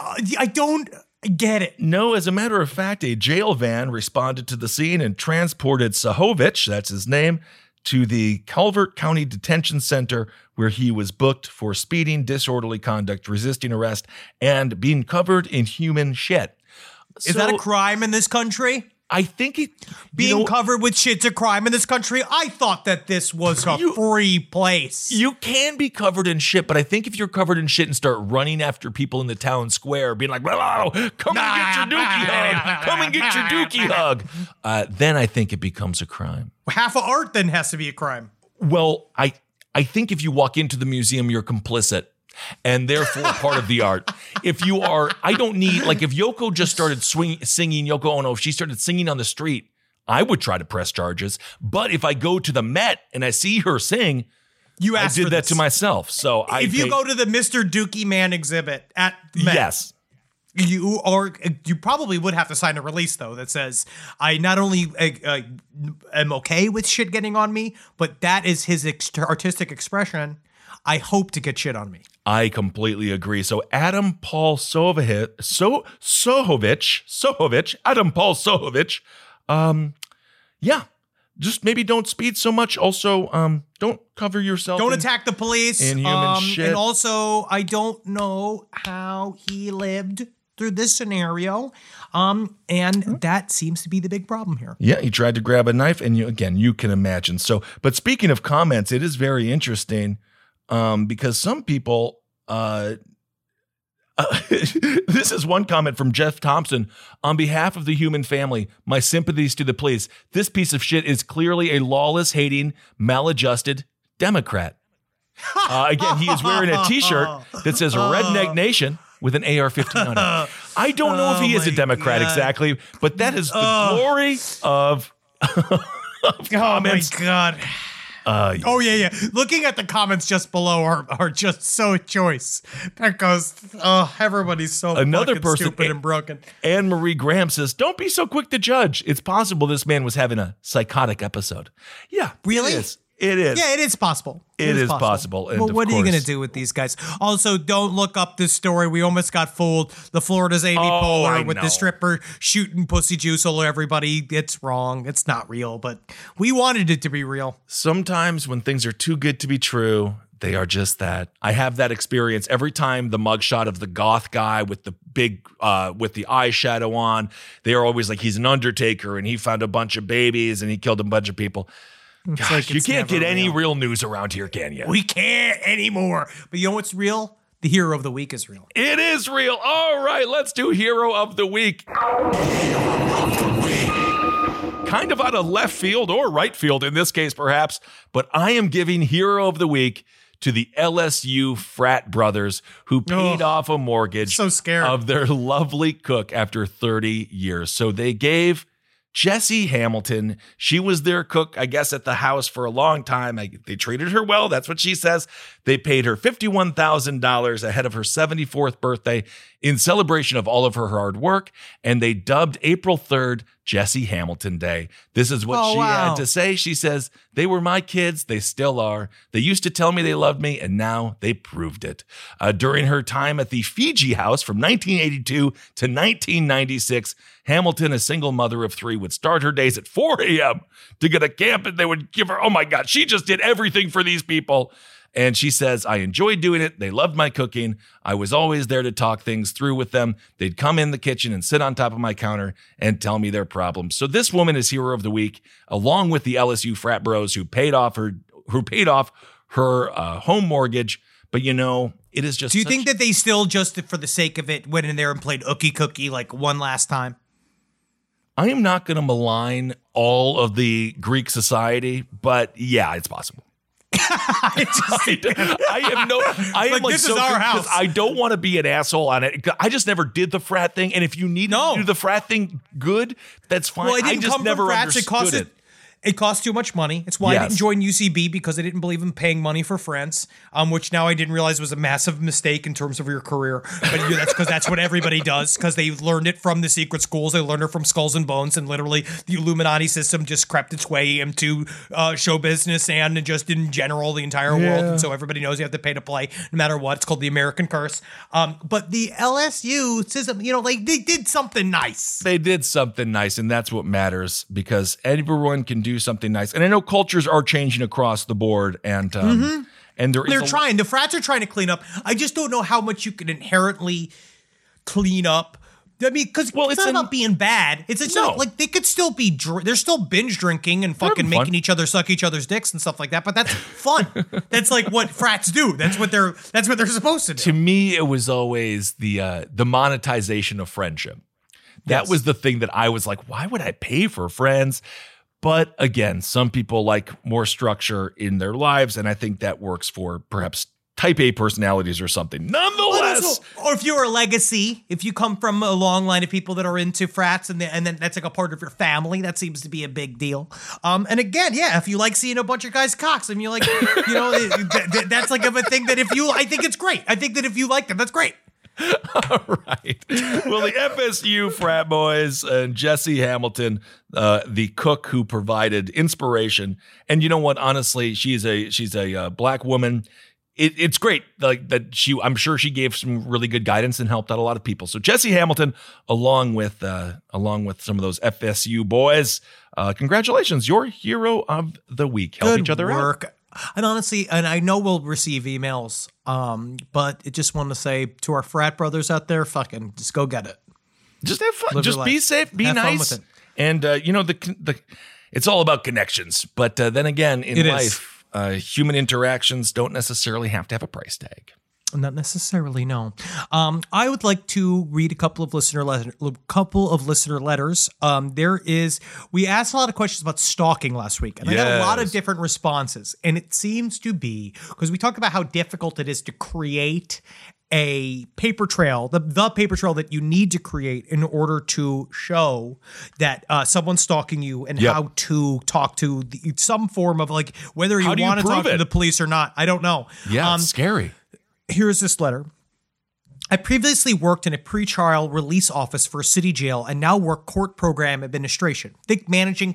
I don't get it. No, as a matter of fact, a jail van responded to the scene and transported Sahovich, that's his name, to the Calvert County Detention Center, where he was booked for speeding, disorderly conduct, resisting arrest, and being covered in human shit. Is that a crime in this country? I think being covered with shit's a crime in this country. I thought that this was a free place. You can be covered in shit, but I think if you're covered in shit and start running after people in the town square, being like, "Hello, come and get your dookie hug, come and get your dookie hug," then I think it becomes a crime. Half of art then has to be a crime. Well, I think if you walk into the museum, you're complicit. And therefore part of the art. If you are, I don't need, like if Yoko just started singing, Yoko Ono, if she started singing on the street, I would try to press charges. But if I go to the Met and I see her sing, I did that to myself. So if you go to the Mr. Dookie Man exhibit at Met, yes. You probably would have to sign a release, though, that says, I not only am okay with shit getting on me, but that is his artistic expression. I hope to get shit on me. I completely agree. So Adam Paul Sohovich, Adam Paul Sohovich, just maybe don't speed so much. Also, don't cover yourself. Don't attack the police. In human shit. And also, I don't know how he lived through this scenario. And that seems to be the big problem here. Yeah, he tried to grab a knife, and you can imagine. So, but speaking of comments, it is very interesting because some people. This is one comment from Jeff Thompson. On behalf of the human family, my sympathies to the police. This piece of shit is clearly a lawless, hating, maladjusted Democrat. Again, he is wearing a T-shirt that says Redneck Nation with an AR-15 on it. I don't know if he is a Democrat exactly, but that is the glory of comments. Oh, my God. Yeah. Looking at the comments just below are just so choice. That goes, everybody's so another person, stupid and broken. Anne Marie Graham says, don't be so quick to judge. It's possible this man was having a psychotic episode. Yeah. Really? It is. Yeah, it is possible. It is possible. Well, what are you going to do with these guys? Also, don't look up this story. We almost got fooled. The Florida's Amy Poehler with the stripper shooting pussy juice all over everybody. It's wrong. It's not real, but we wanted it to be real. Sometimes when things are too good to be true, they are just that. I have that experience every time the mugshot of the goth guy with the big, with the eyeshadow on, they are always like, he's an undertaker and he found a bunch of babies and he killed a bunch of people. Gosh, you can't get any real news around here, can you? We can't anymore. But you know what's real? The hero of the week is real. It is real. All right, let's do hero of the week. Kind of out of left field or right field in this case, perhaps, but I am giving hero of the week to the LSU frat brothers who paid off a mortgage of their lovely cook after 30 years. So they gave Jessie Hamilton, she was their cook, I guess, at the house for a long time. They treated her well. That's what she says. They paid her $51,000 ahead of her 74th birthday in celebration of all of her hard work. And they dubbed April 3rd Jessie Hamilton Day. This is what she had to say. She says, they were my kids. They still are. They used to tell me they loved me, and now they proved it. During her time at the Fiji House from 1982 to 1996, Hamilton, a single mother of three, would start her days at 4 a.m. to get a camp, and they would give her, oh my God, she just did everything for these people. And she says, I enjoyed doing it. They loved my cooking. I was always there to talk things through with them. They'd come in the kitchen and sit on top of my counter and tell me their problems. So this woman is hero of the week, along with the LSU frat bros who paid off her home mortgage. But it is just. Do you think that they still, just for the sake of it, went in there and played Ookie Cookie like one last time? I am not going to malign all of the Greek society, but yeah, it's possible. I am like this is our house. I don't want to be an asshole on it. I just never did the frat thing, and if you need to do the frat thing good, that's fine. Well, I just never understood it. It costs too much money. It's why I didn't join UCB, because I didn't believe in paying money for friends, which now I didn't realize was a massive mistake in terms of your career. But that's because that's what everybody does, because they learned it from the secret schools. They learned it from Skulls and Bones, and literally the Illuminati system just crept its way into show business and just in general the entire world. And so everybody knows you have to pay to play no matter what. It's called the American curse. But the LSU system, they did something nice. They did something nice, and that's what matters, because everyone can do something nice. And I know cultures are changing across the board, and they're trying. The frats are trying to clean up. I just don't know how much you can inherently clean up. I mean, because it's not about being bad. It's like they could still be. They're still binge drinking and fucking making each other suck each other's dicks and stuff like that. But that's fun. That's like what frats do. That's what they're supposed to do. To me, it was always the monetization of friendship. That was the thing that I was like, why would I pay for friends? But again, some people like more structure in their lives, and I think that works for perhaps type A personalities or something. Nonetheless, or if you're a legacy, if you come from a long line of people that are into frats and then that's like a part of your family, that seems to be a big deal. And again, yeah, if you like seeing a bunch of guys' cocks and you like, that's like a thing that I think it's great. I think that if you like them, that's great. All right. Well, the FSU frat boys and Jesse Hamilton, the cook who provided inspiration, and you know what? Honestly, she's a black woman. It's great, like that. I'm sure she gave some really good guidance and helped out a lot of people. So Jesse Hamilton, along with some of those FSU boys, congratulations! You're hero of the week. Help each other out. And honestly, and I know we'll receive emails, but I just want to say to our frat brothers out there, fucking just go get it. Just have fun. Just be safe. Be nice. And it's all about connections. But then again, in life, human interactions don't necessarily have to have a price tag. Not necessarily, no. I would like to read a couple of listener letters. We asked a lot of questions about stalking last week, and I got a lot of different responses. And it seems to be because we talk about how difficult it is to create a paper trail, the paper trail that you need to create in order to show that someone's stalking you, and how to talk to some form of like whether you want to talk to the police or not. I don't know. Yeah, it's scary. Here's this letter. I previously worked in a pretrial release office for a city jail and now work court program administration. Think managing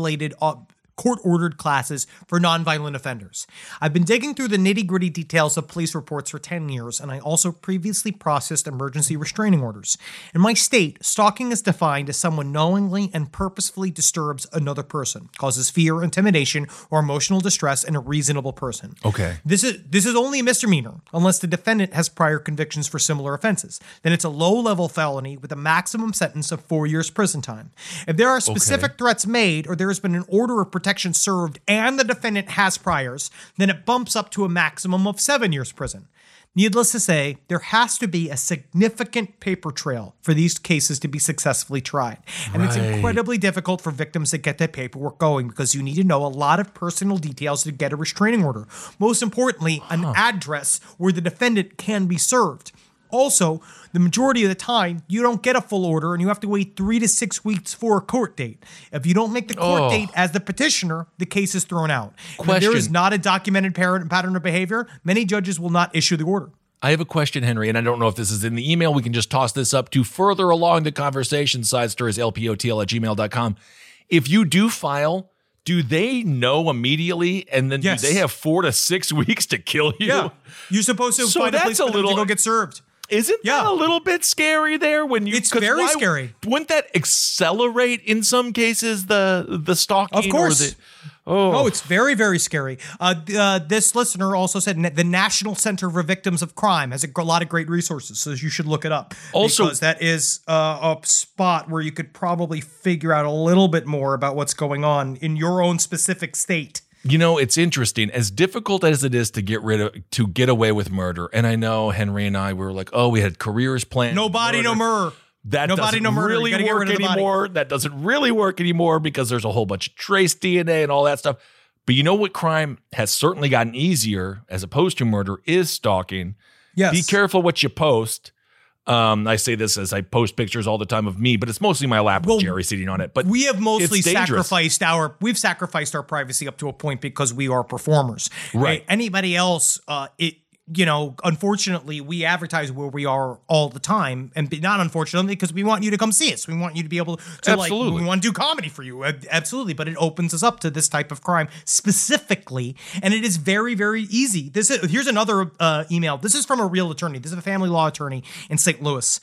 court-ordered classes for nonviolent offenders. I've been digging through the nitty-gritty details of police reports for 10 years, and I also previously processed emergency restraining orders. In my state, stalking is defined as someone knowingly and purposefully disturbs another person, causes fear, intimidation, or emotional distress in a reasonable person. Okay. This is only a misdemeanor, unless the defendant has prior convictions for similar offenses. Then it's a low-level felony with a maximum sentence of 4 years prison time. If there are specific threats made, or there has been an order of protection served and the defendant has priors, then it bumps up to a maximum of 7 years prison. Needless to say, there has to be a significant paper trail for these cases to be successfully tried. And it's incredibly difficult for victims to get that paperwork going because you need to know a lot of personal details to get a restraining order. Most importantly, an address where the defendant can be served. Also, the majority of the time, you don't get a full order and you have to wait 3 to 6 weeks for a court date. If you don't make the court date as the petitioner, the case is thrown out. If there is not a documented pattern of behavior, many judges will not issue the order. I have a question, Henry, and I don't know if this is in the email. We can just toss this up to further along the conversation. SideStoriesLPOTL@gmail.com. If you do file, do they know immediately, and then do they have 4 to 6 weeks to kill you? Yeah, you're supposed to find a place for them to go get served. Isn't that a little bit scary there? It's very scary. Wouldn't that accelerate in some cases the stalking? Of course. It's very, very scary. This listener also said the National Center for Victims of Crime has a lot of great resources, so you should look it up. Also, because that is a spot where you could probably figure out a little bit more about what's going on in your own specific state. You know, it's interesting. As difficult as it is to get away with murder, and I know Henry and I were like, we had careers planned. No body, no murder. That doesn't really work anymore. That doesn't really work anymore because there's a whole bunch of trace DNA and all that stuff. But you know what crime has certainly gotten easier as opposed to murder is stalking. Yes. Be careful what you post. I say this as I post pictures all the time of me, but it's mostly my lap with Jerry sitting on it. But we have mostly sacrificed our privacy up to a point because we are performers. Right. Anybody else, unfortunately, we advertise where we are all the time, and not unfortunately because we want you to come see us. We want you to be able to we want to do comedy for you. Absolutely. But it opens us up to this type of crime specifically. And it is very, very easy. Here's another email. This is from a real attorney. This is a family law attorney in St. Louis.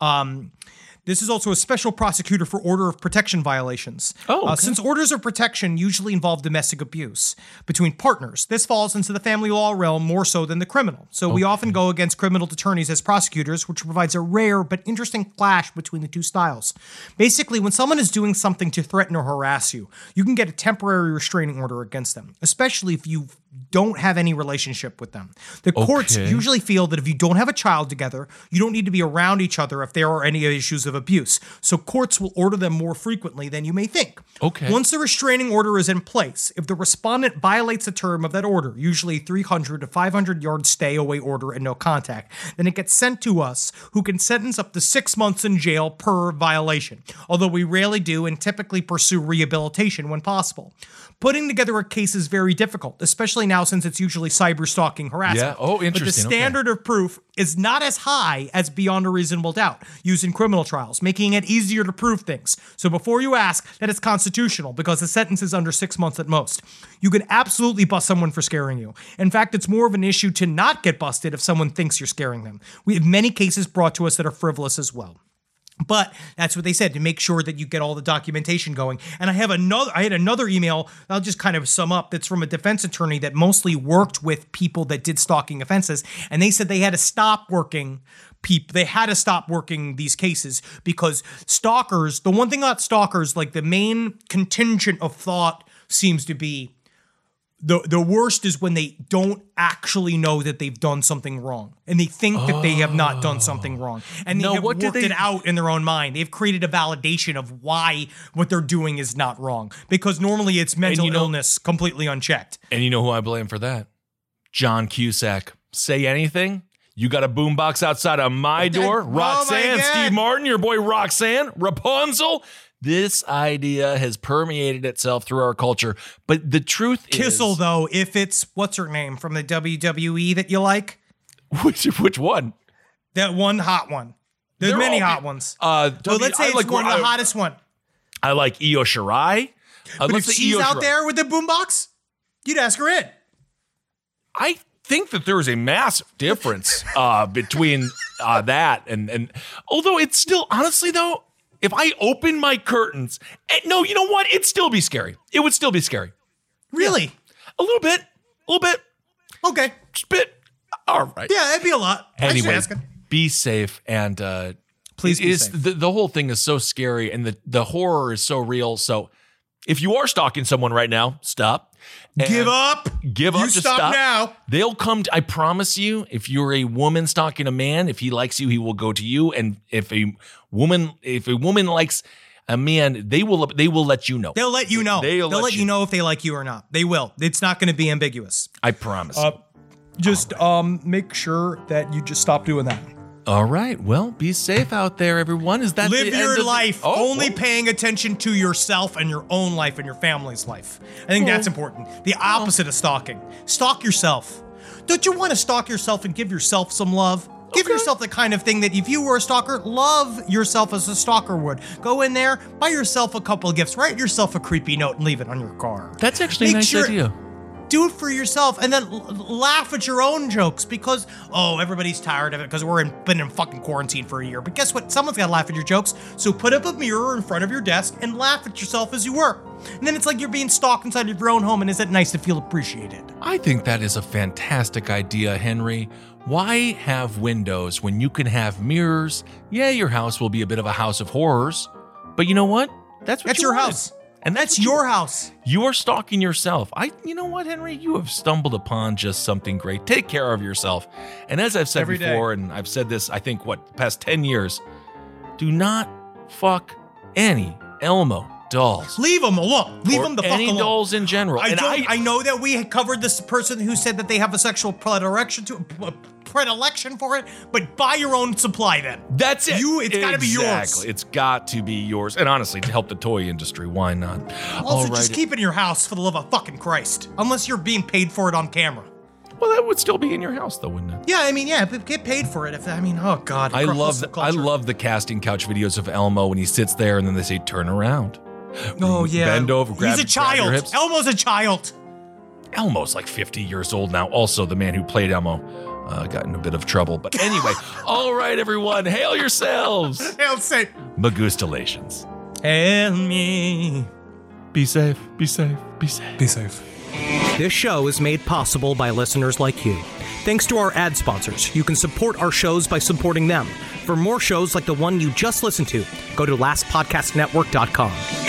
This is also a special prosecutor for order of protection violations. Since orders of protection usually involve domestic abuse between partners, this falls into the family law realm more so than the criminal. So we often go against criminal attorneys as prosecutors, which provides a rare but interesting clash between the two styles. Basically, when someone is doing something to threaten or harass you, you can get a temporary restraining order against them, especially if you've don't have any relationship with them. The courts usually feel that if you don't have a child together, you don't need to be around each other if there are any issues of abuse. So courts will order them more frequently than you may think. Okay. Once the restraining order is in place, if the respondent violates a term of that order, usually 300 to 500 yard stay away order and no contact, then it gets sent to us, who can sentence up to 6 months in jail per violation, although we rarely do and typically pursue rehabilitation when possible. Putting together a case is very difficult, especially now since it's usually cyber stalking harassment. Yeah. Oh, interesting. But the standard of proof is not as high as beyond a reasonable doubt used in criminal trials, making it easier to prove things. So before you ask, that it's constitutional because the sentence is under 6 months at most. You can absolutely bust someone for scaring you. In fact, it's more of an issue to not get busted if someone thinks you're scaring them. We have many cases brought to us that are frivolous as well. But that's what they said, to make sure that you get all the documentation going. And I had another email, I'll just kind of sum up, that's from a defense attorney that mostly worked with people that did stalking offenses. And they said they had to stop working these cases because stalkers, the one thing about stalkers, like the main contingent of thought seems to be the worst is when they don't actually know that they've done something wrong. And they think that they have not done something wrong. And they have worked it out in their own mind. They've created a validation of why what they're doing is not wrong. Because normally it's mental illness completely unchecked. And you know who I blame for that? John Cusack. Say anything? You got a boombox outside of my door? Roxanne, Steve Martin, your boy Roxanne, Rapunzel. This idea has permeated itself through our culture. But the truth is... Kissel, though, if it's... What's her name from the WWE that you like? Which one? That one hot one. There's many hot ones. Let's say it's one of the hottest one. I like Io Shirai. But if she's out there with the boombox, you'd ask her in. I think that there is a massive difference between that and... Although it's still... Honestly, though... If I open my curtains, no, you know what? It'd still be scary. It would still be scary. Really? Yeah. A little bit. Okay. Just a bit. All right. Yeah, it'd be a lot. Anyway, be safe and please be safe. The whole thing is so scary and the horror is so real. So if you are stalking someone right now, stop. Give up. You just stop now. They'll come. I promise you, if you're a woman stalking a man, if he likes you, he will go to you. And if a woman likes a man, they will let you know. They'll let you know. They'll let you know if they like you or not. They will. It's not going to be ambiguous. I promise. Just make sure that you just stop doing that. All right. Well, be safe out there, everyone. Is that live your life only paying attention to yourself and your own life and your family's life? I think that's important. The opposite of stalking. Stalk yourself. Don't you want to stalk yourself and give yourself some love? Give yourself the kind of thing that if you were a stalker, love yourself as a stalker would. Go in there, buy yourself a couple of gifts, write yourself a creepy note and leave it on your car. That's actually a nice idea. Do it for yourself and then laugh at your own jokes because, everybody's tired of it because been in fucking quarantine for a year. But guess what? Someone's got to laugh at your jokes. So put up a mirror in front of your desk and laugh at yourself as you work. And then it's like you're being stalked inside of your own home, and is it nice to feel appreciated? I think that is a fantastic idea, Henry. Why have windows when you can have mirrors? Yeah, your house will be a bit of a house of horrors. But you know what? That's your house. And that's your house. You are stalking yourself. You know what, Henry? You have stumbled upon just something great. Take care of yourself. And as I've said before, and I've said this, I think, the past 10 years, do not fuck any Elmo dolls. Leave them alone. Leave them the fuck alone. Any dolls in general. I know that we had covered this person who said that they have a sexual predilection for it, but buy your own supply then. That's it. It's got to be yours. Exactly. It's got to be yours. And honestly, to help the toy industry, why not? Also, just keep it in your house for the love of fucking Christ. Unless you're being paid for it on camera. Well, that would still be in your house, though, wouldn't it? Yeah, but get paid for it. Oh God. I love the casting couch videos of Elmo when he sits there and then they say, turn around. Oh, yeah. Bend over, grab your hips. He's a child. Elmo's a child. Elmo's like 50 years old now. Also, the man who played Elmo got in a bit of trouble. But anyway, all right, everyone, hail yourselves. Hail safe. Magustalations. Hail me. Be safe, be safe, be safe. Be safe. This show is made possible by listeners like you. Thanks to our ad sponsors. You can support our shows by supporting them. For more shows like the one you just listened to, go to lastpodcastnetwork.com.